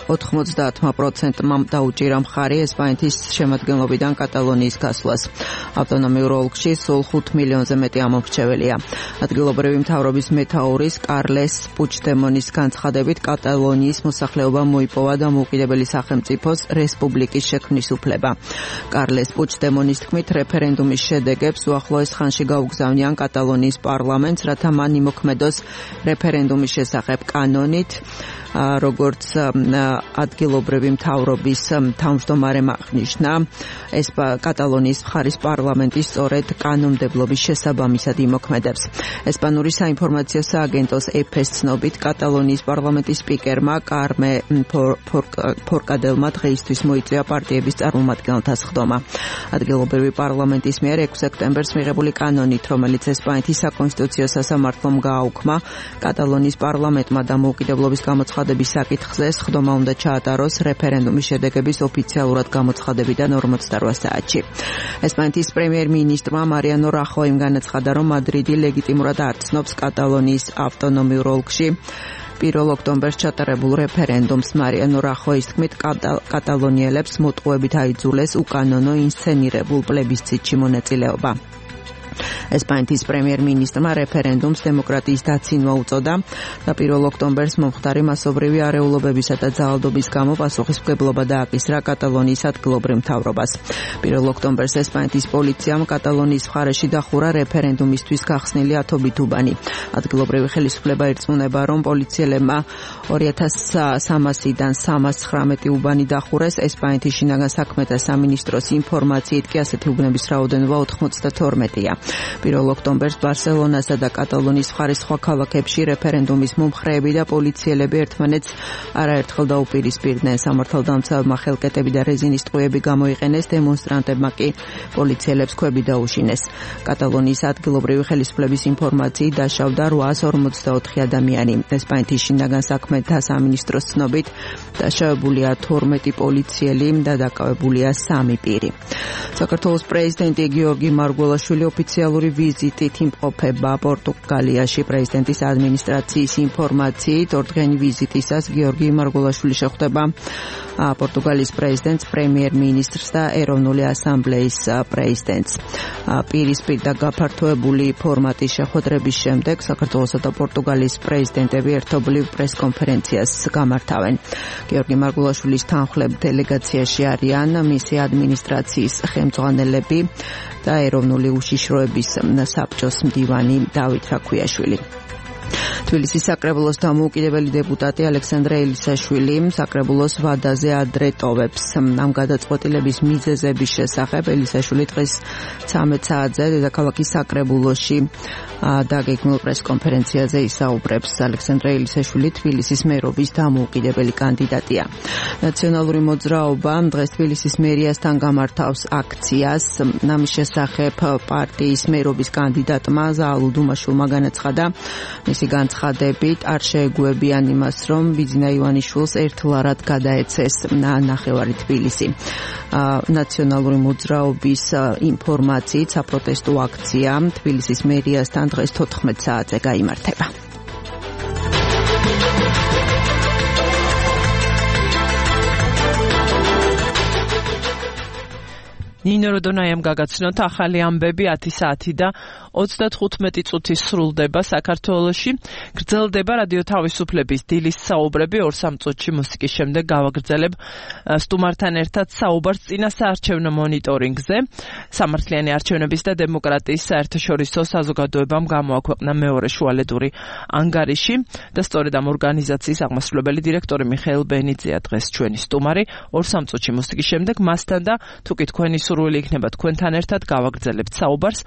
Speaker 10: 90%-მა დაუჭირა მხარი ესპანეთის შემადგენლობიდან კატალონიის გასვლას. ავტონომიურ ოლქში სულ 5 მილიონზე მეტი ამომრჩეველი. ადგილობრივი მთავრობის მეთაურის კარლეს პუჩდემონის განცხადებით კატალონიის მოსახლეობამ მოიპოვა დამოუკიდებელი სახელმწიფოს რესპუბლიკის შექმნის უფლება. კარლეს პუჩდემონის თქმით, რეფერენდუმის შედეგებს უახლოეს ხანში გაუგზავნიან კატალონიის პარლამენტს, რათა მან იმოქმედოს რეფერენდუმის შესახებ კანონით, როგორც ადგილობრივი მთავრობის თავმჯდომარემ აღნიშნა, ეს კატალონიის მხარის პარლამენტი სწორედ კანონმდებლობის შესაბამისად იმოქმედებს. ესპანური საინფორმაციო სააგენტოს EFE-ს ცნობით, კატალონიის პარლამენტის სპიკერმა კარმე ფორკადელმა დღეისთვის მოიწვია პარტიების წარმომადგენელთა სხდომა. ადგილობრივი პარლამენტის მიერ 6 სექტემბერს მიღებული კანონით, რომელიც ესპანეთის საკონსტიტუციო სასამართლომ გააუქმა, კატალონიის პარლამენტმა დამოუკიდებლობის გამოცხადების საკითხზე სხდომა უნდა ჩაატაროს რეფერენდუმის შედეგების ოფიციალურად გამოცხადებიდან 48 საათში. ესპანეთის პრემიერ-მინისტრმა მარიანო რახოიმ განაცხადა, რომ მადრიდი ლეგიტიმურად არ ცნობს კატალონიის ავტონომიურ ოლქში 1 ოქტომბერს ჩატარებულ რეფერენდუმს. მარიანო რახოის თქმით, კატალონიელებს მოტყუებით აიძულეს უკანონო ინსცენირებულ პლებისციტში მონაწილეობა. ესპანეთის პრემიერ-მინისტრმა რეფერენდუმს დემოკრატიის დაცინვა უწოდა და 1 ოქტომბერს მომხდარი მასობრივი არეულობებისა და ძალადობის გამო პასუხისმგებლობა დააკისრა კატალონიის ადგილობრივ მთავრობას. 1 ოქტომბერს ესპანეთის პოლიციამ კატალონიის მხარეში დახურა რეფერენდუმისთვის გახსნილი ათობით უბანი. ადგილობრივი ხელისუფლება ირწმუნება, რომ პოლიციელებმა 2300-დან 319 უბანი დახურეს. ესპანეთის შინაგან საქმეთა სამინისტროს ინფორმაციით კი ასეთი უბნების რაოდენობა 92-ია. 1 ოქტომბერს ბარსელონასა და კატალონიის მხარის სხვა ქალაქებში რეფერენდუმის მომხრეები და პოლიციელები ერთმანეთს არაერთხელ დაუპირისპირდნენ. სამართალდამცავებმა ხელკეტები და რეზინის ტყუები გამოიყენეს, დემონსტრანტებმა კი პოლიციელებს ქვები დაუშინეს. კატალონიის ადგილობრივი ხელისუფლების ინფორმაციით დაშავდა 844 ადამიანი. ესპანეთის შინაგან საქმეთა სამინისტროს ცნობით დაშავებულია 12 პოლიციელი და დაკავებულია 3 პირი. საქართველოს პრეზიდენტი გიორგი მარგველაშვილი ოფიციალური ვიზიტით იმყოფება პორტუგალიაში. პრეზიდენტის ადმინისტრაციის ინფორმაციით, 2 დღიანი ვიზიტისას გიორგი მარგველაშვილი შეხვდება პორტუგალიის პრეზიდენტს, პრემიერ-მინისტრს და ეროვნული ასამბლეის პრეზიდენტს. პირისპირ და გაფართოებული ფორმატის შეხვედრების შემდეგ საქართველოსა და პორტუგალიის პრეზიდენტები ერთობლივ პრესკონფერენციას გამართავენ. გიორგი მარგველაშვილის თანხლებ დელეგაციაში არიან მისი ადმინისტრაციის ხელმძღვანელები და ეროვნული უშიშროების საბჭოს მდივანი დავით რაქვიაშვილი. თბილისის საკრებულოს დამოუკიდებელი დეპუტატი ალექსანდრე ელისაშვილი საკრებულოს ვადაზე ადრე ტოვებს. ამ გადაწყვეტილების მიზეზების შესახებ ელისაშვილი დღეს 13 საათზე დედაქალაქის საკრებულოში დაგეგმილ პრესკონფერენციაზე ისაუბრებს. ალექსანდრე ელისაშვილი თბილისის მერობის დამოუკიდებელი კანდიდატია. ნაციონალური მოძრაობა დღეს თბილისის მერიასთან გამართავს აქციას. ამის შესახებ პარტიის მერობის კანდიდატმა ზაალუ დუმაშვილმა განაცხადა, მისი განცხადებით არ შეეგუებიან იმას, რომ ბიძინა ივანიშვილს ერთლარად გადაეცეს ნახევარი თბილისი. ნაციონალური მოძრაობის ინფორმაციით საპროტესტო აქცია თბილისის მერიასთან დღეს 14 საათზე გაიმართება.
Speaker 2: ნინო როდონაიამ გაგაცნოთ ახალი ამბები 10 საათი და 35 წუთი სრულდება საქართველოში. გრძელდება რადიო თავისუფლების დილის საუბრები 2-3 წუთში მუსიკის შემდეგ გავაგრძელებ სტუმართან ერთად საუბარს წინასაარჩევნო მონიტორინგზე. სამართლიანი არჩევნების და დემოკრატიის საერთაშორისო საზოგადოებამ გამოაქვეყნა მეორე შუალედური ანგარიში და სწორედ ამ ორგანიზაციის აღმასრულებელი დირექტორი მიხეილ ბენიძეა დღეს ჩვენი სტუმარი. 2-3 წუთში მუსიკის შემდეგ მასთან და თუკი თქვენი სურვილი იქნება თქვენთან ერთად გავაგრძელებთ საუბარს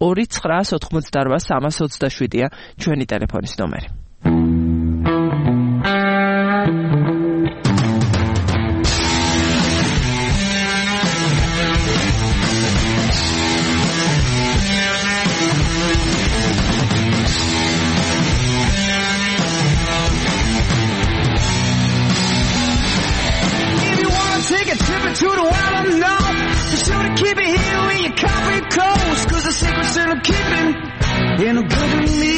Speaker 2: 2988327-ია ჩვენი ტელეფონის ნომერი.
Speaker 11: Keep it here when you come in close, 'cause the secrets that I'm keeping ain't no good to me.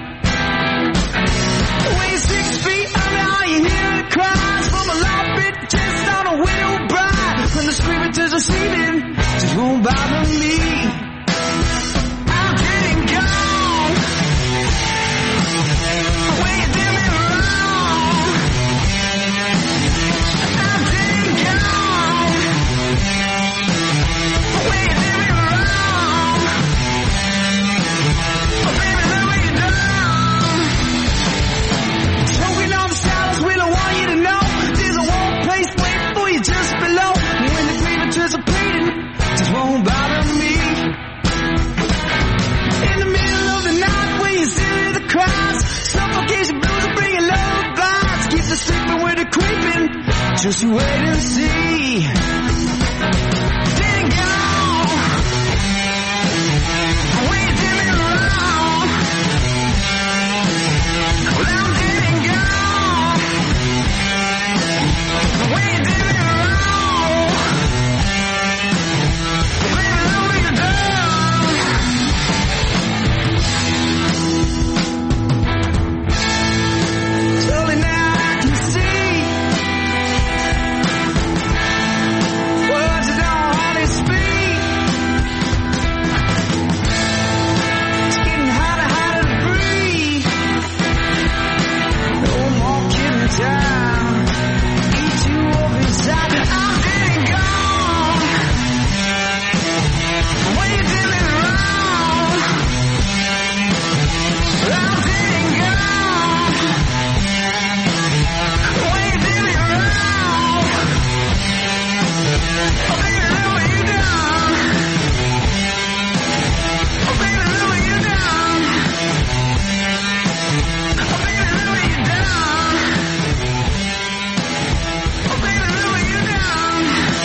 Speaker 11: When you're 6 feet under, all you hear are the cries from a loud bit just on a widow bride. When the screaming to the ceiling just won't bother me. I'm getting gone. When you did me wrong, I'm getting gone. When you did me wrong, oh baby, let me down. Choking on the silence, we don't want you to know. There's a warm place waiting for you just below. When the grieving anticipating just won't bother me. In the middle of the night when you see the crowds, suffocation blues are bringing love vibes. Keep the sleeping with the creeping, just you wait and see. Didn't go. When you did me wrong, well I'm didn't go. When you did me wrong, baby, let me down. Slowly now I can see words that don't hardly speak. It's getting harder, harder to breathe. No more kidding time. Eat you up inside. I'm getting gone. When you did me wrong, I'm getting gone. When you did me wrong, oh baby, let me down. Oh baby, let me down. Oh baby, let me down. Oh baby, let me down.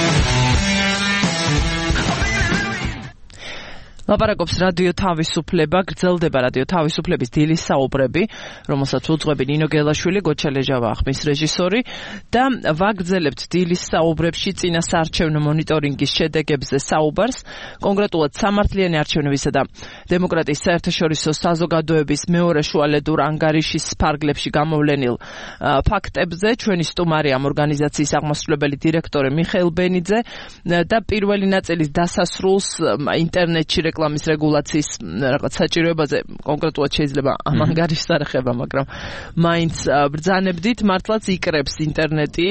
Speaker 11: Oh baby, let me.
Speaker 2: ლაპარაკობს რადიო თავისუფლება, გრძელდება რადიო თავისუფლების დილის საუბრები, რომელსაც უძღვები ნინო გელაშვილი, გოჩა ლეჟავა ახმის რეჟისორი და ვაგრძელებთ დილის საუბრებში წინასაარჩევნო მონიტორინგის შედეგებზე საუბარს, კონკრეტულად სამართლიანი არჩევნებისა და დემოკრატიის საერთაშორისო საზოგადოების მეორე შუალედურ ანგარიშის ფარგლებში გამოვლენილ ფაქტებზე. ჩვენი სტუმარი ამ ორგანიზაციის აღმასრულებელი დირექტორი მიხეილ ბენიძე და პირველი ნაწილის დასასრულს ინტერნეტში რეკლამის რეგულაციის რაღაც საჭიროებაზე კონკრეტულად შეიძლება ამ ანგარიშს არ ეხება, მაგრამ მაინც ბრძანებდით, მართლაც იკრებს ინტერნეტი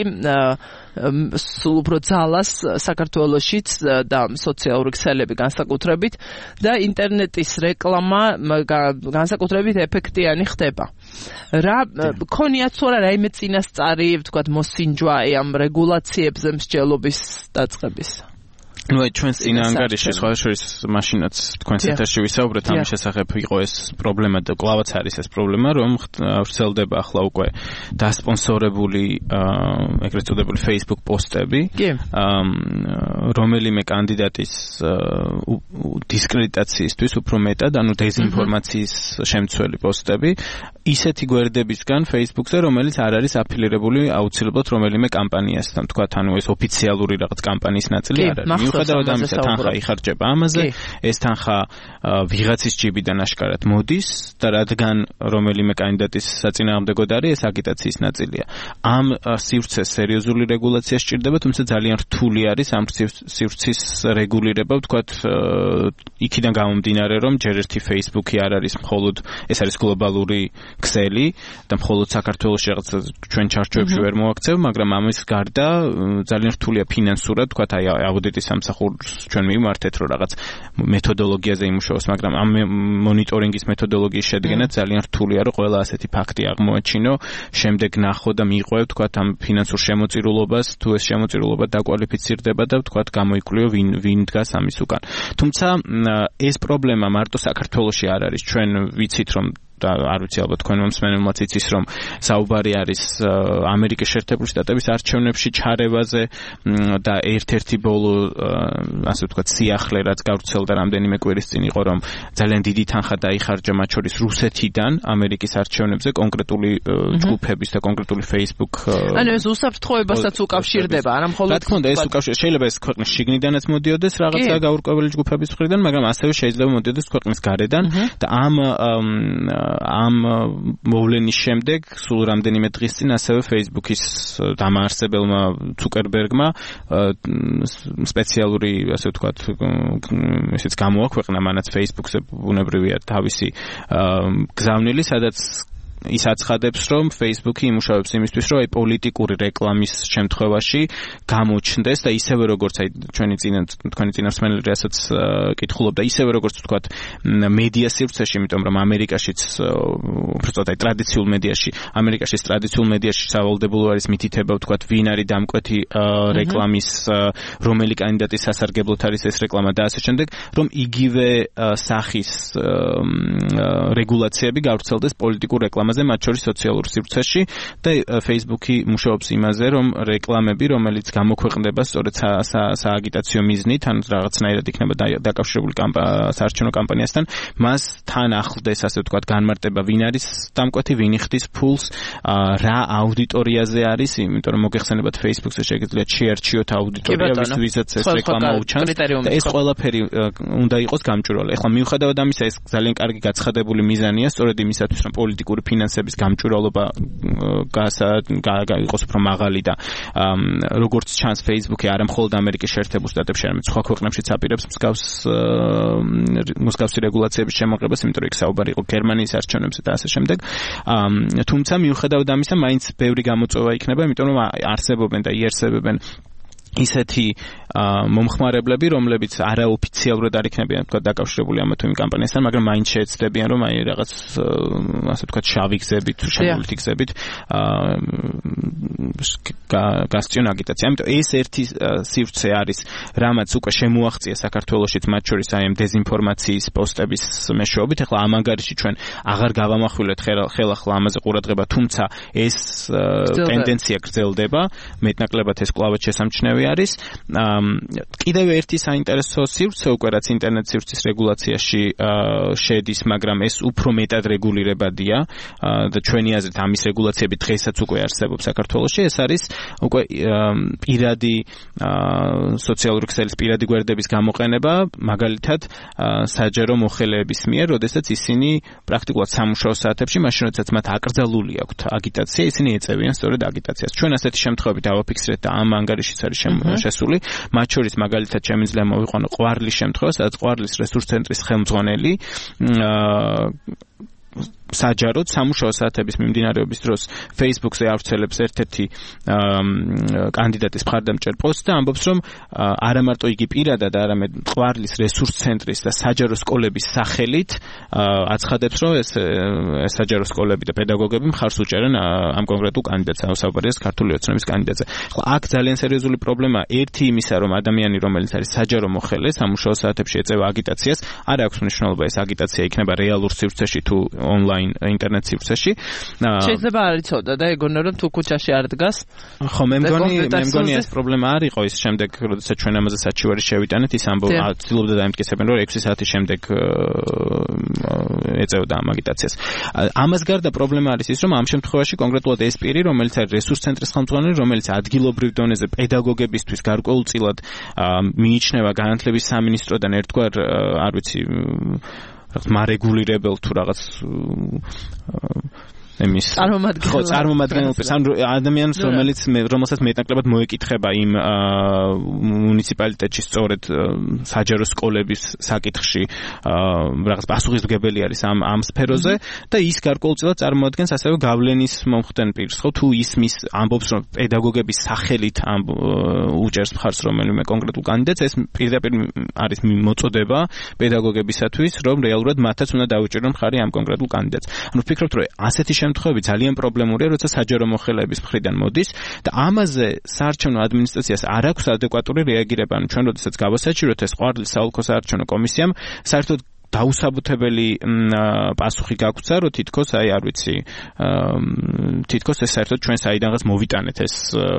Speaker 2: სულ უფრო ძალას საქართველოშიც და სოციალური ქსელები განსაკუთრებით და ინტერნეტის რეკლამა განსაკუთრებით ეფექტიანი ხდება. რა ქონიათ თუ არა რაიმე წინასწარი, ვთქვათ, მოსინჯვა ამ რეგულაციებზე მსჯელობის დაწყების?
Speaker 8: Ну, ჩვენს წინა ანგარიში სხვადასხვა მაშინაც თქვენს ეთერში ვისაუბრეთ ამის შესახებ, იყო ეს პრობლემა და კლავაც არის ეს პრობლემა, რომ ვრცელდება ახლა უკვე დასპონსორებული ეგრეთ წოდებული Facebook პოსტები, რომელიმე კანდიდატის დისკრედიტაციისთვის უფრო მეტად, ანუ დეზინფორმაციის შემცველი პოსტები, ისეთი გვერდებისგან Facebook-ზე, რომელიც არ არის აფილირებული აუცილებლად რომელიმე კამპანიასთან, თქვათ, ანუ ეს ოფიციალური რაღაც კამპანიის ნაწილი არ არის. მიუხედავად ამისა, თანხა იხარჯება ამაზე, ეს თანხა ვიღაცის ჯიბიდან აშკარად მოდის და რადგან რომელიმე კანდიდატის საწინააღმდეგოდ არის, ეს აგიტაციის ნაწილია. ამ სივრცეს სერიოზული რეგულაცია სჭირდება, თუმცა ძალიან რთული არის ამ სივრცის რეგულირება, ვთქვათ, იქიდან გამომდინარე, რომ ჯერ ერთი Facebook-ი არ არის მხოლოდ, ეს არის გლობალური ქსელი და მხოლოდ საქართველოში რაღაც ჩვენ ჩარჩოებში ვერ მოაქცევ, მაგრამ ამის გარდა ძალიან რთულია ფინანსურად, ვთქვათ, აი აუდიტის სამსახურს ჩვენ მივმართეთ, რომ რაღაც მეთოდოლოგიაზე იმუშაოს, მაგრამ ამ მონიტორინგის მეთოდოლოგიის შედგენა ძალიან რთულია, რომ ყველა ასეთი ფაქტი აღმოაჩინო, შემდეგ ნახო და მიყვევ, ვთქვათ, ამ ფინანსურ შემოწირულობას, თუ ეს შემოწირულობა დაკვალიფიცირდება და ვთქვათ, გამოიკვლიო ვინ დგას ამის უკან. თუმცა ეს პრობლემა მარტო საქართველოში არ არის, ჩვენ ვიცით, რომ და არ ვიცი ალბათ თქვენ მომსმენელმაც იცის, რომ საუბარი არის ამერიკის შეერთებული შტატების არჩევნებში ჩარევაზე და ერთ-ერთი ბოლო ასე ვთქვათ სიახლე, რაც გავრცელდა რამდენიმე კვირის წინ, იყო, რომ ძალიან დიდი თანხა დაიხარჯა მათ შორის რუსეთიდან ამერიკის არჩევნებზე კონკრეტული ჯგუფების და კონკრეტული Facebook.
Speaker 2: ანუ ეს უსაფრთხოებასაც უკავშირდება, არა მხოლოდ.
Speaker 8: რა თქმა უნდა, ეს უკავშირდება, შეიძლება ეს ქვეყნის შიგნიდანაც მოდიოდეს რაღაცა გაურკვეველი ჯგუფების მხრიდან, მაგრამ ასევე შეიძლება მოდიოდეს ქვეყნის გარედან და ამ მოვლენის შემდეგ სულ რამდენიმე დღის წინ ასევე Facebook-ის დამაარსებელმა ცუკერბერგმა სპეციალური, ასე ვთქვათ, ესეც გამოაქვეყნა, მანაც Facebook-ზე ბუნებრივია თავისი გზავნილი, სადაც ის აცხადებს, რომ Facebook-ი იმუშავებს იმისთვის, რომ პოლიტიკური რეკლამის შემთხვევაში გამოჩნდეს და ისევე როგორც თქვენი წინასწარმეტყველი რასაც კითხულობდა, ისევე როგორც ვთქვათ მედია სივრცეში, იმიტომ რომ ამერიკაშიც უბრალოდ ტრადიციულ მედიაში, ამერიკაშიც ტრადიციულ მედიაში სავალდებულო არის მითითება, ვთქვათ, ვინ არის დამკვეთი რეკლამის, რომელი კანდიდატის სასარგებლოდ არის ეს რეკლამა და ასე შემდეგ, რომ იგივე სახის რეგულაციები გავრცელდეს პოლიტიკურ რეკლამაზე, მათ შორის სოციალურ სივრცეში და Facebook-ი მუშაობს იმაზე, რომ რეკლამები, რომელიც გამოქვეყნდება სწორედ სააგიტაციო მიზნით, ან რაღაცნაირად იქნება დაკავშირებული საარჩევნო კამპანიასთან, მას თან ახლდეს, ასე ვთქვათ, განმარტება, ვინ არის დამკვეთი, ვინ იხდის ფულს, რა აუდიტორიაზე არის, იმიტომ რომ მოგეხსენებათ Facebook-ზე შეგიძლიათ შეარჩიოთ აუდიტორია, ვისაც ეს რეკლამა უჩანს და ეს ყველაფერი უნდა იყოს გამჭვირვალე. ეხლა მიუხედავად ამისა, ეს ძალიან კარგი გაცხადებული მიზანია, სწორედ იმისათვის, რომ პოლიტიკური ფინანსების გამჭვირვალობა იყოს უფრო მაღალი და როგორც ჩანს Facebook-ი არა მხოლოდ ამერიკის შეერთებულ შტატებში, არამედ სხვა ქვეყნებშიც აპირებს მსგავსი რეგულაციების შემოღებას, იმიტომ რომ იქ საუბარი იყო გერმანიის არჩევნებზე და ასე შემდეგ. თუმცა მიუხედავად ამისა, მაინც ბევრი გამოწვევა იქნება, იმიტომ რომ არსებობენ და იარსებებენ ისეთი მომხმარებლები, რომლებიც არაოფიციალურად არ იქნებიან, თქვა, დაკავშირებული ამ თუ იმ კამპანიასთან, მაგრამ მაინც შეეცდებიან, რომ აი რაღაც ასე თქვა შავი გზებით, შემოვლითი გზებით გასწიონ აგიტაცია. ამიტომ ეს ერთი სივრცე არის, რამაც უკვე შემოაღწია საქართველოშიც, მათ შორის აი ამ დეზინფორმაციის პოსტების მეშვეობით. ახლა ამ ანგარიში ჩვენ აღარ გავამახვილეთ ხელახლა ამაზე ყურადღება, თუმცა ეს ტენდენცია გრძელდება, მეტნაკლებად ეს კვლავაც შესამჩნევი არის. კიდევ ერთი საინტერესო სივრცე უკვე რაც ინტერნეტ სივრცის რეგულაციაში შედის, მაგრამ ეს უფრო მეტად რეგულირებადია და ჩვენი აზრით ამის რეგულაციები დღესაც უკვე არსებობს საქართველოში. ეს არის უკვე პირადი სოციალური ქსელის პირადი გვერდების გამოყენება, მაგალითად საჯარო მოხელეების მიერ, როდესაც ისინი პრაქტიკულად სამუშაო საათებში, მაშინ როდესაც მათ აკრძალული აქვთ აგიტაცია, ისინი ეწევიან სწორედ აგიტაციას. ჩვენ ასეთი შემთხვევები დავაფიქსირეთ და ამ ანგარიშიც არის შესული. მათ შორის მაგალითად შემიძლია მოვიყვანო ყვარლის შემთხვევა, სადაც ყვარლის რესურს ცენტრის ხელმძღვანელი საჯაროდ სამუშაო საათების მიმდინარეობის დროს Facebook-ზე ავრცელებს ერთ-ერთი კანდიდატის მხარდამჭერ პოსტს და ამბობს, რომ არა მარტო იგი პირადად, არამედ ყვარლის რესურს ცენტრის და საჯარო სკოლების სახელით აცხადებს, რომ ეს საჯარო სკოლები და პედაგოგები მხარს უჭერენ ამ კონკრეტულ კანდიდატს, საუბარია ქართული ოცნების კანდიდატზე. ხო, აქ ძალიან სერიოზული პრობლემაა ერთი იმისა, რომ ადამიანი, რომელიც არის საჯარო მოხელე, სამუშაო საათებში ეწევა აგიტაციას, არ აქვს მნიშვნელობა ეს აგიტაცია იქნება რეალურ სივრცეში თუ ონლაინ ინტერნეტ სივრცეში.
Speaker 2: შეიძლება არ იცოდა და ეგონა რომ თუ ქუჩაში არ დგას.
Speaker 8: ხო, მე მგონი ეს პრობლემა არ იყო ის შემდეგ, როდესაც ჩვენ ამაზე საჩივარი შევიტანეთ, ის ცდილობდა დაემტკიცებენ, რომ 6 საათის შემდეგ ეწევდა ამ აგიტაციას. ამას გარდა პრობლემა არის ის, რომ ამ შემთხვევაში კონკრეტულად ეს პირი, რომელიც არის რესურს ცენტრის ხელმძღვანელი, რომელიც ადგილობრივ დონეზე პედაგოგებისთვის გარკვეულწილად მიიჩნევა განათლების სამინისტროდან ერთგვარ, არ ვიცი, მარეგულირებელ თუ რაღაც ემის წარმომადგენელ ადამიანს, რომელსაც მეტნაკლებად მოეკითხება იმ მუნიციპალიტეტში სწორედ საჯარო სკოლების საკითხში რაღაც პასუხისმგებელი არის ამ სფეროზე და ის გარკვეულწილად წარმოადგენს ასევე გავლენის მომხდენ პირს, ხო, თუ ის მის ამბობს, რომ პედაგოგების სახელით უჭერს მხარს რომელიმე კონკრეტულ კანდიდატს, ეს პირდაპირ არის მოწოდება პედაგოგებისათვის, რომ რეალურად მათაც უნდა დაუჭირონ მხარი ამ კონკრეტულ კანდიდატს. ანუ ვფიქრობ, რომ ასეთი შემთხვევები ძალიან პრობლემურია, როცა საჯარო მოხელეების მხრიდან მოდის და ამაზე საარჩევნო ადმინისტრაციას არ აქვს ადეკვატური რეაგირება. ანუ ჩვენ როდესაც გავასაჭიროთ ეს ყვარლის საოლქო საარჩევნო კომისიამ, საერთოდ დაუსაბუთებელი პასუხი გაგვცა, რომ თითქოს აი არ ვიცი, თითქოს ეს საერთოდ ჩვენ საიდანღაც მოვიტანეთ ეს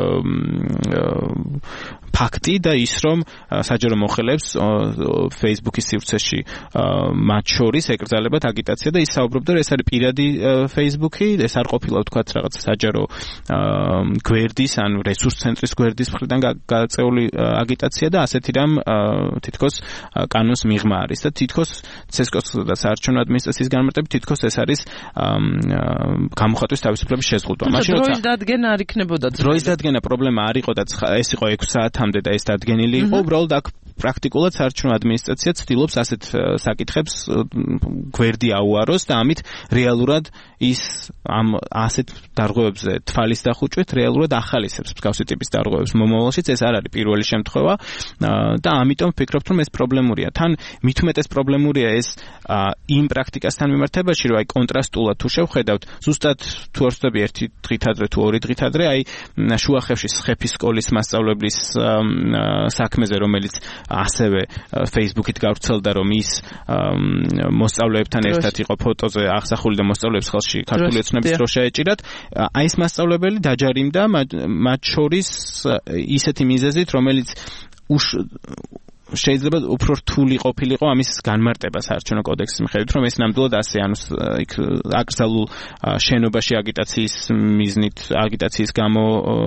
Speaker 8: ფაქტი და ის რომ საჯარო მოხელეებს Facebook-ის სივრცეში მათ შორის ეკრძალებათ აგიტაცია და ის საუბრობდა, რომ ეს არის პირადი Facebook-ი, ეს არ ყოფილა ვთქვათ რაღაც საჯარო გვერდის, ანუ რესურს ცენტრის გვერდის მხრიდან გაწეული აგიტაცია და ასეთი რამ თითქოს კანონს მიღმა არის და თითქოს ცესკოს და საარჩევნო ადმინისტრაციის განმარტებით თითქოს ეს არის გამოხატვის თავისუფლების შეზღუდვა.
Speaker 2: მაშინ დროის დადგენა არ იქნებოდა.
Speaker 8: დროის დადგენა პრობლემა არ იყო და ეს იყო 6 საათამდე და ეს დადგენილი იყო, უბრალოდ აქ პრაქტიკულად საარჩევნო ადმინისტრაცია ცდილობს ასეთ საკითხებს გვერდი აუაროს და ამით რეალურად ის ამ ასეთ დარღვევებზე თვალის დახუჭვით რეალურად ახალისებს მსგავსი ტიპის დარღვევებს მომავალშიც. ეს არ არის პირველი შემთხვევა და ამიტომ ვფიქრობ, რომ ეს პრობლემურია. თან მით უმეტეს პრობლემურია ეს იმ პრაქტიკასთან მიმართებაში, რომ აი კონტრასტულად თუ შევხედავთ, ზუსტად თუ არ ვწდები ერთი დღით ადრე თუ ორი დღით ადრე, აი შუახევში სხეფის სკოლის მასწავლებლის საქმეზე, რომელიც ასევე Facebook-ით გავრცელდა, რომ ის მოსწავლეებთან ერთად იყო ფოტოზე აღსახული და მოსწავლეებს ხელში ქართული ოცნების დროშა ეჭირათ. აი ეს მასწავლებელი დაჯარიმდა მათ შორის ისეთი მიზეზით, რომელიც შეიძლება უფრო რთული ყოფილიყო ამის განმარტება საარჩევნო კოდექსის მიხედვით, რომ ეს ნამდვილად ასე, ანუ იქ აკრძალულ შენობაში აგიტაციის მიზნით, აგიტაციის გამო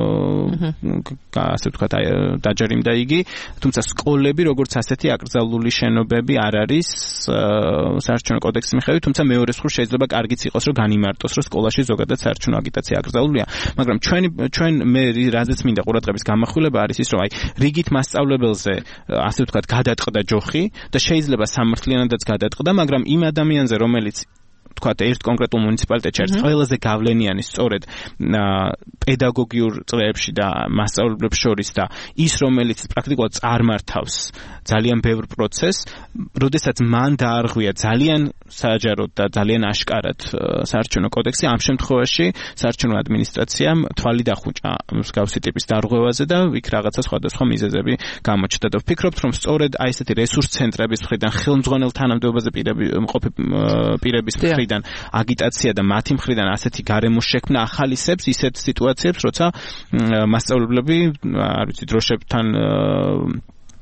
Speaker 8: ასე ვთქვათ, დაჯარიმდა იგი, თუმცა სკოლები როგორც ასეთი აკრძალული შენობები არ არის საარჩევნო კოდექსის მიხედვით, თუმცა მეორე მხრივ შეიძლება კარგიც იყოს, რომ განიმარტოს, რომ სკოლაში ზოგადად საარჩევნო აგიტაცია აკრძალულია, მაგრამ ჩვენ მე რაზეც მინდა ყურადღების გამახვილება არის ის, რომ აი რიგით მასწავლებელზე ასე ვთქვათ, გადატყდა ჯოხი და შეიძლება სამართლიანადაც გადატყდა, მაგრამ იმ ადამიანზე, რომელიც ვთქვათ, ერთ კონკრეტულ მუნიციპალიტეტში არის ყველაზე გავლენიანი სწორედ პედაგოგიურ წრეებში და მასწავლებლებს შორის და ის, რომელიც პრაქტიკულად წარმართავს ძალიან ბევრ პროცესს, როდესაც მან დაარღვია ძალიან საჯაროდ და ძალიან აშკარად საარჩევნო კოდექსი, ამ შემთხვევაში საარჩევნო ადმინისტრაციამ თვალი დახუჭა მსგავსი ტიპის დარღვევაზე და იქ რაღაცა სხვადასხვა მიზეზები გამოჩნდა და ვფიქრობთ, რომ სწორედ აი ესეთი რესურს ცენტრების მხრიდან ხელმძღვანელ თანამდებობაზე მყოფი პირების მხრიდან აგიტაცია და მათი მხრიდან ასეთი გარემოს შექმნა ახალისებს ისეთ სიტუაციებს, როცა მასწავლებლები, არ ვიცი, დროშებთან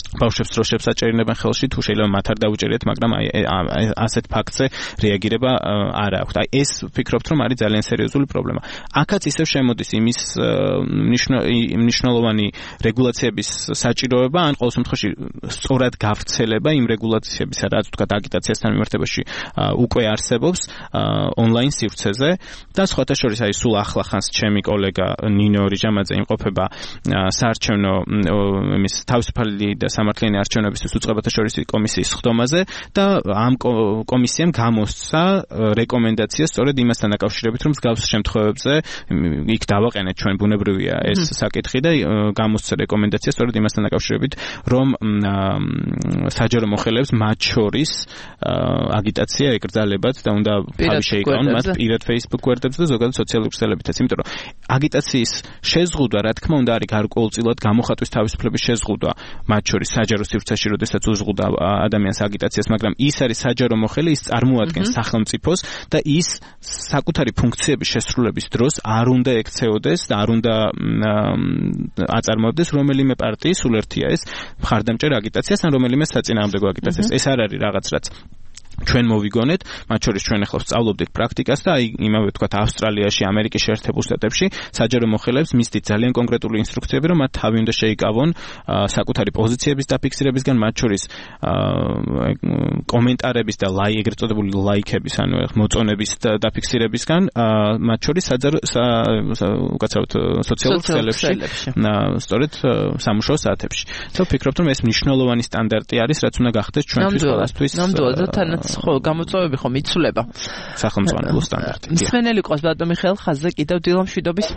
Speaker 8: ბავშვებს დროშებს აჭერინებენ ხელში, თუ შეიძლება მათ არ დაუჭერიათ, მაგრამ ასეთ ფაქტზე რეაგირება არ აქვს. ეს ვფიქრობთ, რომ არის ძალიან სერიოზული პრობლემა. აქაც ისევ შემოდის იმის მნიშვნელოვანი რეგულაციების საჭიროება, ან ყოველ შემთხვევაში სწორად გავრცელება იმ რეგულაციებისა, რაც თქვათ აგიტაციასთან მიმართებაში უკვე არსებობს ონლაინ სივრცეზე და სხვათა შორის სულ ახლახანს ჩემი კოლეგა ნინო რიჟამაძე იმყოფება საარჩევნო იმის თავისუფალი და სამართლიანი არჩევნებისთვის უწყებათა შორისი კომისიის ხდომაზე და ამ კომისიამ გამოსცა რეკომენდაცია სწორედ იმასთან დაკავშირებით, რომ მსგავს შემთხვევებზე იქ დავაყენეთ ჩვენ ბუნებრივია ეს საკითხი და გამოსცა რეკომენდაცია სწორედ იმასთან დაკავშირებით, რომ საჯარო მოხელეებს მათ შორის აგიტაცია ეკრძალებათ და უნდა თავი შეიკავონ მათ პირად Facebook გვერდებზე და ზოგადად სოციალური ქსელებითაც, იმიტომ რომ აგიტაციის შეზღუდვა, რა თქმა უნდა, არის გარკვეულწილად გამოხატვის თავისუფლების შეზღუდვა მათ შორის საჯარო სივრცეში, როდესაც უზღუდა ადამიანს აგიტაციას, მაგრამ ის არის საჯარო მოხელე, ის წარმოადგენს სახელმწიფოს და ის საკუთარი ფუნქციების შესრულების დროს არ უნდა ექცეოდეს და არ უნდა აწარმოებდეს რომელიმე პარტიის, სულ ერთია ეს, მხარდამჭერ აგიტაციას ან რომელიმე საწინააღმდეგო აგიტაციას. ეს არ არის რაღაც, რაც ჩვენ მოვიგონეთ, მათ შორის ჩვენ ახლა ვსწავლობდით პრაქტიკას და იმავე თქვათ ავსტრალიაში, ამერიკის შეერთებულ შტატებში საჯარო მოხელეებს მისდით ძალიან კონკრეტული ინსტრუქციები, რომ მათ თავი უნდა შეიკავონ საკუთარი პოზიციების დაფიქსირებისგან, მათ შორის კომენტარების და ეგრეთ წოდებული ლაიქების, ანუ მოწონების დაფიქსირებისგან, მათ შორის უკაცრავად სოციალურ ქსელებში, სწორედ სამუშაო საათებში. და ვფიქრობ, რომ ეს მნიშვნელოვანი სტანდარტი არის, რაც უნდა გახდეს ჩვენთვის ყველასთვის.
Speaker 2: ხო, გამოწვევები ხომ იცვლება.
Speaker 8: სახელმწიფო სტანდარტი.
Speaker 2: მსმენელი ყავს ბატონო მიხეილ ხაზზე კიდევ დილამშვიდობის.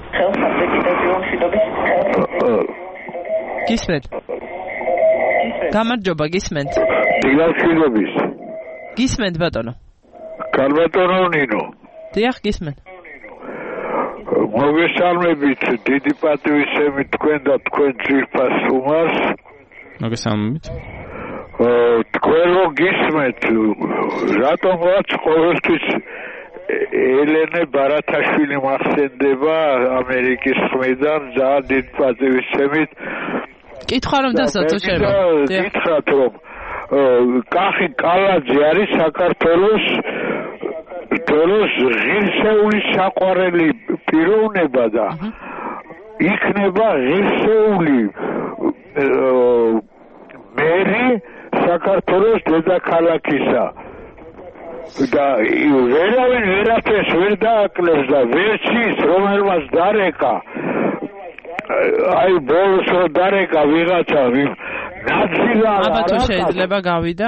Speaker 2: გისმენთ? გამარჯობა, გისმენთ?
Speaker 12: დილამშვიდობის.
Speaker 2: გისმენთ ბატონო?
Speaker 12: კარბატონო ნინო.
Speaker 2: დიახ, გისმენთ.
Speaker 12: მოგესალმებით, დიდი პატივისცემით თქვენ და თქვენ ძვირფას სტუმარს.
Speaker 8: მოგესალმებით.
Speaker 12: თქვენ რო გისმენთ, რატომღაც ყოველთვის ელენე ბარათაშვილი მახსენდება ამერიკის ხმიდან, ძალიან დიდ პატივისცემით.
Speaker 2: კითხვა რომ დასაცო შეიძლება.
Speaker 12: გითხრათ რომ კახი კალაძე არის საქართველოს ღირსეული საყვარელი პიროვნება და იქნება ღირსეული მერი საქართველოს დედაქალაქისა და ვერავინ ვერაფერს ვერ დააკლებს და ვერცის რომელმაც დარეკა აი ბოლოს რო დარეკა ვიღაცა ნაძილა
Speaker 2: აბა შეიძლება გავიდა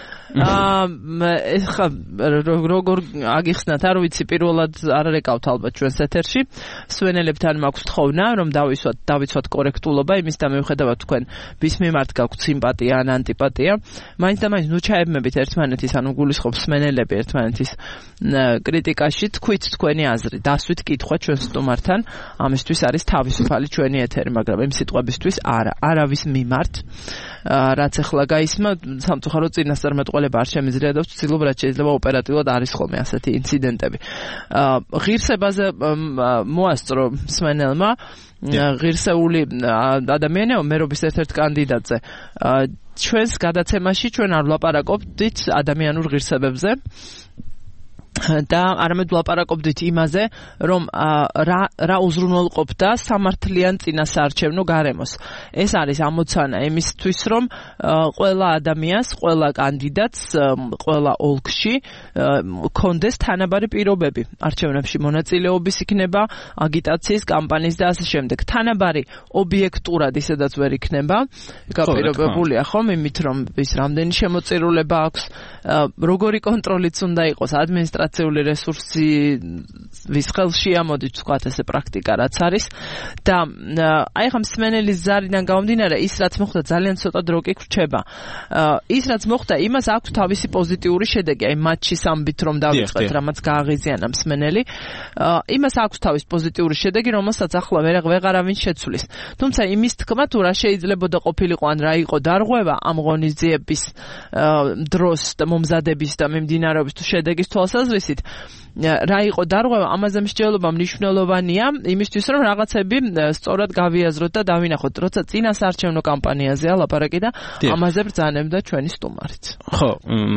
Speaker 2: ეხა როგორ აგიხსნათ, არ ვიცი, პირველად არ რეკავთ ალბათ ჩვენს ეთერში. სვენელებთან მაქვს თხოვნა, რომ დავიცვათ კორექტულობა, იმის და მიუხედავად თქვენ ვის მიმართ გაქვთ სიმპათია ან ანტიპათია, მაინც და მაინც ნუ ჩაებმებით ერთმანეთის, ანუ გულისხმობ სვენელები ერთმანეთის კრიტიკაში, თქვით თქვენი აზრი, დასვით კითხვა ჩვენ სტუმართან, ამისთვის არის თავისუფალი ჩვენი ეთერი, მაგრამ იმ სიტყვებისთვის არავის მიმართ, რაც ახლა გაისმა, სამწუხაროდ წინასწარმეტყველება არ შემიძლია და ვცდილობ, რაც შეიძლება ოპერატიულად არის ხოლმე ასეთი ინციდენტები. ღირსებაზე მოასწრო სვენელმა, ღირსეული ადამიანია მერობის ერთ-ერთ კანდიდატზე. ჩვენს გადაცემაში ჩვენ არ ვლაპარაკობდით ადამიანურ ღირსებებზე და არამედ ვლაპარაკობდით იმაზე, რომ რა უზრუნველყოფდა სამართლიან წინასაარჩევნო გარემოს. ეს არის ამოცანა იმისთვის, რომ ყველა ადამიანს, ყველა კანდიდატს, ყველა ოლქში კონდეს თანაბარი პირობები. არჩევნებში მონაწილეობის იქნება, აგიტაციის, კამპანიის და ასე შემდეგ. თანაბარი ობიექტურად ისედაც ვერ იქნება. გაპირობებულია ხომ იმით, რომ ვის რამდენი შემოწირულება აქვს, როგორი კონტროლიც უნდა იყოს ადმინისტრაციული რესურსი ვის ხელშია, მოდით ვთქვათ ესე პრაქტიკა რაც არის და აი ხა მსმენელის ზარიდან გამომდინარე ის რაც მოხდა ძალიან ცოტა დრო კი გრჩება. ის რაც მოხდა იმას აქვს თავისი პოზიტიური შედეგი, აი მატჩის ამბით რომ დავიწყეთ, რამაც გააღიზიანა მსმენელი, იმას აქვს თავის პოზიტიური შედეგი, რომელსაც ახლა ვეღარავინ შეცვლის. თუმცა იმის თქმა თუ რა შეიძლებოდა ყოფილიყო ან რა იყო დარღვევა ამ ღონისძიების დროს და მომზადების და მიმდინარეობის თუ შედეგის თვალსაზრისით თვალსაზრისით რა იყო დარღვევა, ამაზე მსჯელობა მნიშვნელოვანია იმისთვის, რომ რაღაცები სწორად გავიაზროთ და დავინახოთ, როცა წინა საარჩევნო კამპანიაზეა ლაპარაკი და ამაზე ბრძანებდა ჩვენი სტუმარიც.
Speaker 8: ხო,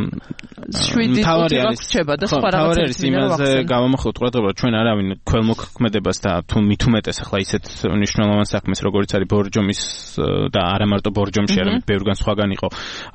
Speaker 2: 7 რჩება და სხვა რაღაცებს
Speaker 8: იმაზე გავამახვილოთ ყურადღება, ჩვენ არავინ ქველმოქმედებას და თუ მით უმეტეს ახლა ისეთ მნიშვნელოვან საქმეს, როგორც არის ბორჯომის და არა მარტო ბორჯომში, არამედ ბევრგან სხვაგან იყო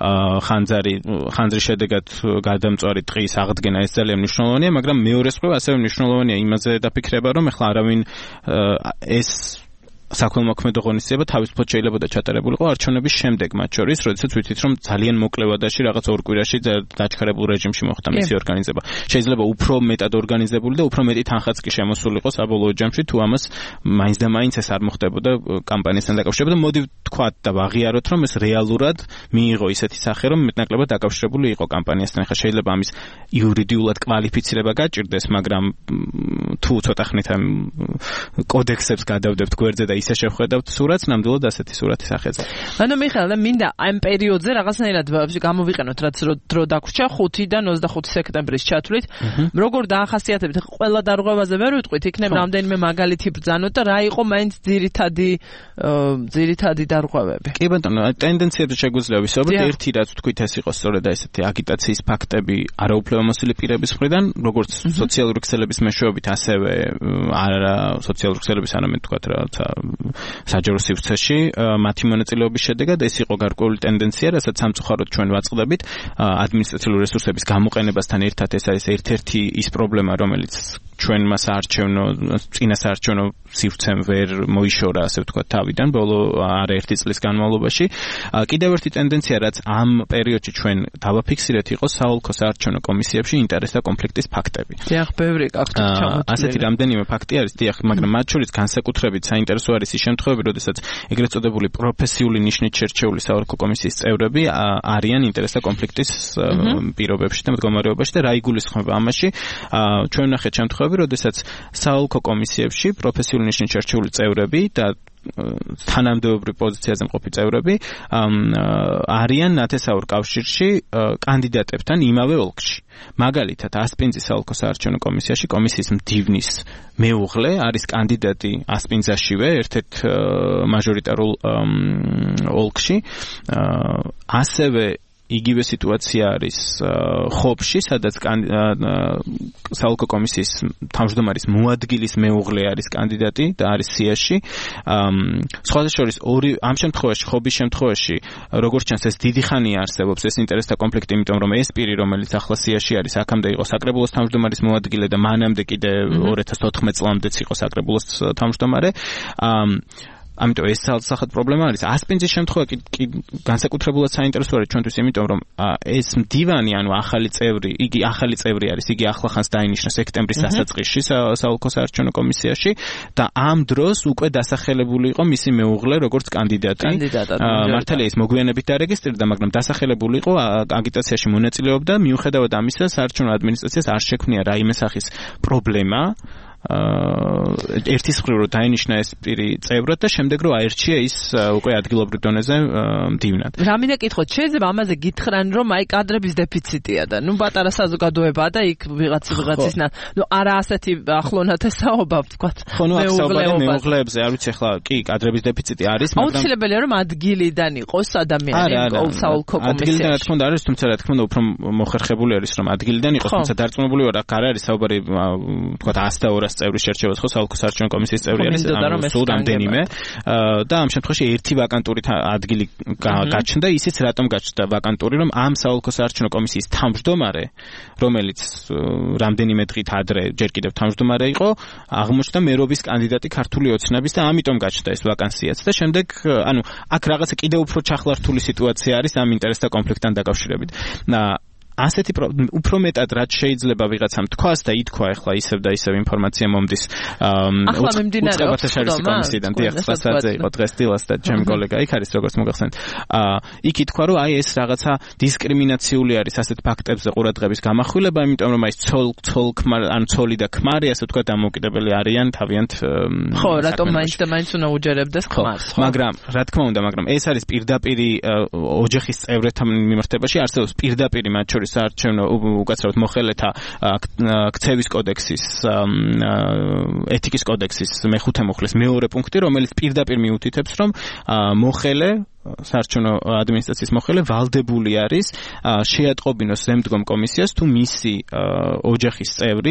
Speaker 8: ხანძრის შედეგად გადამწვარი ტყის აღდგენა, ეს ძალიან მნიშვნელოვანია, მაგრამ მეორე მხრივ ასევე მნიშვნელოვანია იმაზე დაფიქრება, რომ ახლა არავინ ეს საქველმოქმედო ღონისძიება თავისუფლად შეიძლება და ჩატარებულიყო არჩევნების შემდეგ, მათ შორის, როდესაც ვიცით, რომ ძალიან მოკლე ვადაში რაღაც ორ კვირაში დაჩქარებულ რეჟიმში მოხდა მისი ორგანიზება. შეიძლება უფრო მეტად ორგანიზებული და უფრო მეტი თანხაც კი შემოსულიყო საბოლოო ჯამში, თუ ამას მაინც და მაინც ეს არ მოხდებოდა კამპანიასთან დაკავშირებით. მოდი ვთქვათ და ვაღიაროთ, რომ ეს რეალურად მიიღო ისეთი სახე, რომ მეტნაკლებად დაკავშირებული იყო კამპანიასთან. ახლა შეიძლება ამის იურიდიულად კვალიფიცირება გაჭირდეს, მაგრამ თუ ცოტა ხნით ამ კოდექსებს გადავდებთ გვერდზე და ისე შევხედავთ სურათს, ნამდვილად ასეთი სურათი სახეზე.
Speaker 2: ანუ მიხეილ, მინდა ამ პერიოდზე რაღაცნაირად გამოვიყენოთ, რაც დრო დაგვრჩა 5-დან 25 სექტემბრის ჩათვლით. როგორ დაახასიათებთ? ყველა დარღვევაზე ვერ ვიტყვით, იქნებ რამდენიმე მაგალითი ბრძანოთ და რა იყო მაინც ძირითადი დარღვევები.
Speaker 8: კი ბატონო, ტენდენციებზე შეგვიძლია ვისაუბროთ. ერთი რაც ვთქვით, ეს იყო სწორედ ესეთი აგიტაციის ფაქტები არაუფლებამოსილი პირების მხრიდან, როგორც სოციალური ქსელების მეშვეობით, ასევე არა სოციალური ქსელების, არამედ თქვათ რაცა საჯარო სივრცეში მათი მონაწილეობის შედეგად ეს იყო გარკვეული ტენდენცია, რასაც სამწუხაროდ ჩვენ ვაწყდებით ადმინისტრაციული რესურსების გამოყენებასთან ერთად. ეს არის ერთ-ერთი ის პრობლემა, რომელიც ჩვენმა წინა საარჩევნო სივრცემ ვერ მოიშორა, ასე ვთქვათ, თავიდან ბოლო არაერთი წლის განმავლობაში. კიდევ ერთი ტენდენცია, რაც ამ პერიოდში ჩვენ დავაფიქსირეთ, იყო საოლქო საარჩევნო კომისიებში ინტერესთა კონფლიქტის ფაქტები.
Speaker 2: დიახ, ბევრი აქვს ჩამოთვლილი.
Speaker 8: ასეთი რამდენიმე ფაქტი არის, დიახ, მაგრამ მათ შორის განსაკუთრებით საინტერესო არის ის შემთხვევები, როდესაც ეგრეთ წოდებული პროფესიული ნიშნით შერჩეული საოლქო კომისიის წევრები არიან ინტერესთა კონფლიქტის პირობებში და მდგომარეობაში და რა იგულისხმება ამაში. ჩვენ ვნახეთ შემთხვევები, როდესაც საოლქო კომისიებში პროფესიული ნიშნით შერჩეული წევრები და თანამდებობრივ პოზიციაზე მყოფი წევრები არიან ნათესაურ კავშირში კანდიდატებთან იმავე ოლქში. მაგალითად, ასპინძის საოლქო საარჩევნო კომისიაში კომისიის მდივნის მეუღლე არის კანდიდატი ასპინძაშივე, ერთ-ერთ მაჟორიტარულ ოლქში. ასევე იგივე სიტუაცია არის ხობში, სადაც საოლქო კომისიის თავმჯდომარის მოადგილის მეუღლე არის კანდიდატი და არის სიაში. სხვათა შორის ამ შემთხვევაში, ხობის შემთხვევაში, როგორც ჩანს, ეს დიდი ხანია არსებობს ეს ინტერესთა კონფლიქტი, იმიტომ რომ ეს პირი, რომელიც ახლა სიაში არის, აქამდე იყო საკრებულოს თავმჯდომარის მოადგილე და მანამდე კიდე 2014 წლამდეც იყო საკრებულოს თავმჯდომარე. ამიტომ ეს საერთოდ პრობლემა არის. ასპინძის შემთხვევა კი განსაკუთრებულად საინტერესო არის ჩვენთვის, იმიტომ რომ ეს მდივანი, ანუ იგი ახალი წევრი არის, იგი ახლახანს დაინიშნა სექტემბრის დასაწყისში საოლქო საარჩევნო კომისიაში და ამ დროს უკვე დასახელებული იყო მისი მეუღლე როგორც კანდიდატი. მართალია ის მოგვიანებით დარეგისტრირდა, მაგრამ დასახელებული იყო, აგიტაციაში მონაწილეობდა, მიუხედავად ამისა, საარჩევნო ადმინისტრაციას არ შექმნია რაიმე სახის პრობლემა. ერთის მხრივ რომ დაინიშნა ეს პირი წევრად და შემდეგ რომ აერჩია ის უკვე ადგილობრივ დონეზე მდივნად.
Speaker 2: რა მინდა კითხოთ, შეიძლება ამაზე გითხრან, რომ აი კადრების დეფიციტია და პატარა საზოგადოებაა და იქ ვიღაცისნა, არა ასეთი ახლონათესაობა, ვთქვათ.
Speaker 8: მეუღლეებზე, არ ვიცი, ახლა კი კადრების დეფიციტი არის,
Speaker 2: მაგრამ აუცილებელია რომ ადგილიდან იყოს ადამიანი საოლქო კომისიაში.
Speaker 8: ადგილიდან რა თქმა უნდა არის, თუმცა რა თქმა უნდა უფრო მოხერხებული არის რომ ადგილიდან იყოს, თუმცა დარწმუნებული ვარ, არ არის საუბარი, ვთქვათ 100 წევრი შერჩევას ხო საოლქო საარჩევნო კომისიის წევრი არის სულ რამდენიმე და ამ შემთხვევაში ერთი ვაკანტური ადგილი გაჩნდა. ისიც რატომ გაჩნდა ვაკანტური, რომ ამ საოლქო საარჩევნო კომისიის თავმჯდომარე, რომელიც რამდენიმე დღით ადრე ჯერ კიდევ თავმჯდომარე იყო, აღმოჩნდა მერობის კანდიდატი ქართული ოცნების და ამიტომ გაჩნდა ეს ვაკანსიაც და შემდეგ ანუ აქ რაღაცა კიდევ უფრო ჩახლართული სიტუაცია არის ამ ინტერესთა კონფლიქტთან დაკავშირებით. ასეთი უფრო მეტად რაც შეიძლება ვიღაცამ თქვას და ითქვა ახლა ისევ და ისევ ინფორმაცია მომდის უწყებათა შერევის კომისიიდან დიახ სასაძე იყო დღეს დილას და ჩემი კოლეგა იქ არის როგორც მოგახსენთ იქ ითქვა რომ აი ეს რაღაცა დისკრიმინაციული არის ასეთ ფაქტებზე ყურადღების გამახვილება იმიტომ რომ აი ცოლი და ქმარი ასე ვთქვა დამოუკიდებელი არიან თავიანთ
Speaker 2: ხო რატომ მაინც უნდა უჯერებდეს ქმარს
Speaker 8: მაგრამ რა თქმა უნდა მაგრამ ეს არის პირდაპირი ოჯახის წევრებთან მიმართებაში არსებობს პირდაპირი მათ შორის შორის საარჩევნო უკაცრავად მოხელეთა ქცევის კოდექსის ეთიკის კოდექსის მეხუთე მუხლის მეორე პუნქტი, რომელიც პირდაპირ მიუთითებს, რომ მოხელე საარჩევნო ადმინისტრაციის მოხელე ვალდებული არის შეატყობინოს ზემდგომ კომისიას თუ მისი ოჯახის წევრი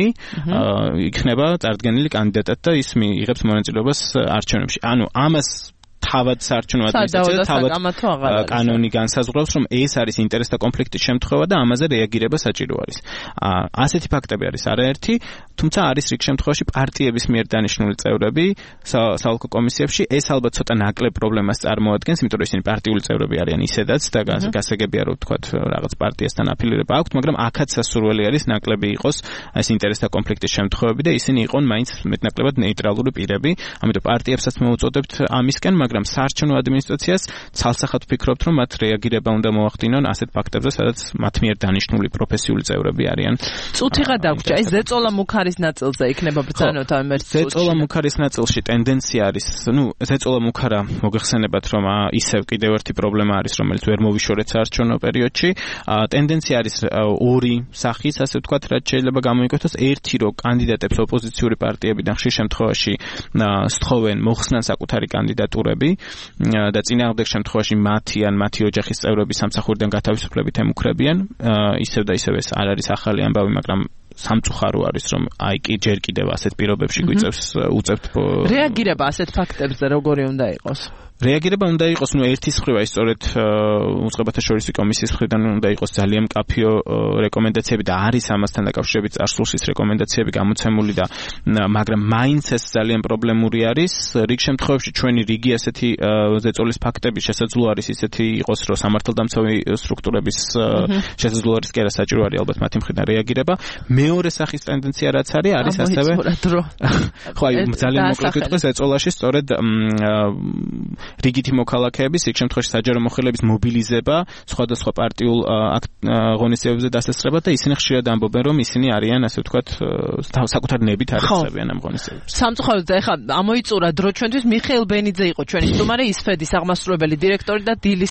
Speaker 8: იქნება წარდგენილი კანდიდატად და ის მიიღებს მონაწილეობას არჩევნებში. ანუ ამას თავად საარჩევნო ადმინისტრაცია თავად კანონი განსაზღვრავს, რომ ეს არის ინტერესთა კონფლიქტის შემთხვევა და ამაზე რეაგირება საჭირო არის. ასეთი ფაქტები არის არაერთი, თუმცა არის რიგ შემთხვევაში პარტიების მიერ დანიშნული წევრები საოლქო კომისიებში. ეს ალბათ ცოტა ნაკლებ პრობლემას წარმოადგენს, იმიტომ რომ ისინი პარტიული წევრები არიან ისედაც და გასაგებია რომ ვთქვათ რაღაც პარტიასთან აფილირება აქვთ, მაგრამ აქაც სასურველი არის ნაკლები იყოს ეს ინტერესთა კონფლიქტის შემთხვევები და ისინი იყვნენ მაინც მეტნაკლებად ნეიტრალური პირები. ამიტომ პარტიებსაც მოუწოდებთ ამისკენ, მაგრამ საარჩევნო ადმინისტრაციას ცალსახად ვფიქრობთ, რომ მათ რეაგირება უნდა მოახდინონ ასეთ ფაქტებზე, სადაც მათ მიერ დანიშნული პროფესიული წევრები არიან.
Speaker 2: წუთიღა დაგვრჩა, ეს ზეწოლა მუქარის ნაწილზე იქნება ბრძანოთ ამ ერთ წუთში.
Speaker 8: ზეწოლა მუქარის ნაწილში ტენდენცია არის, ზეწოლა მუქარა მოგეხსენებათ, რომ ისევ კიდევ ერთი პრობლემა არის, რომელიც ვერ მოვიშორეთ საარჩევნო პერიოდში. ტენდენცია არის ორი სახის, ასე ვთქვათ, რაც შეიძლება გამოიკვეთოს. ერთი, რომ კანდიდატებს ოპოზიციური პარტიებიდან ხშირ შემთხვევაში სთხოვენ მოხსნან საკუთარი კანდიდატურები და წინააღმდეგ შემთხვევაში მათი ან მათი ოჯახის წევრები სამსახურიდან გათავისუფლებით ემუქრებიან. ისევ და ისევ ეს არ არის ახალი ამბავი, მაგრამ სამწუხარო არის, რომ აი კი ჯერ კიდევ ასეთ პირობებში უწევთ
Speaker 2: რეაგირება ასეთ ფაქტებზე როგორი უნდა იყოს?
Speaker 8: რეაგირება უნდა იყოს, ერთის მხრივ აი სწორედ უწყებათა შორისი კომისიის მხრიდან უნდა იყოს ძალიან მკაფიო რეკომენდაციები და არის ამასთან დაკავშირებით წარსულში რეკომენდაციები გამოცემული და მაგრამ მაინც ეს ძალიან პრობლემური არის. რიგ შემთხვევებში ჩვენი რიგი ასეთი ზეწოლის ფაქტები შესაძლოა არის ისეთი იყოს, რომ სამართალდამცავი სტრუქტურების შესაძლოა არის კი არა საჭირო არის ალბათ მათი მხრიდან რეაგირება. მეორე სახის ტენდენცია რაც არის ასევე ხო აი ძალიან მოკლედ ვიტყვი ზეწოლაში სწორედ რიგითი მოქალაქეების, იქ შემთხვევაში საჯარო მოხელეების მობილიზება სხვადასხვა პარტიულ ღონისძიებებზე დასასწრება და ისინი ხშირად ამბობენ, რომ ისინი არიან, ასე ვთქვათ, საკუთარ ნებით არიხსებიან ამ ღონისძიებებს.
Speaker 2: სამწუხაროდ ეხლა ამოიწურა დრო ჩვენთვის მიხეილ ბენიძე იყო ჩვენი სტუმარი, ისფედის აღმასრულებელი დირექტორი და დილის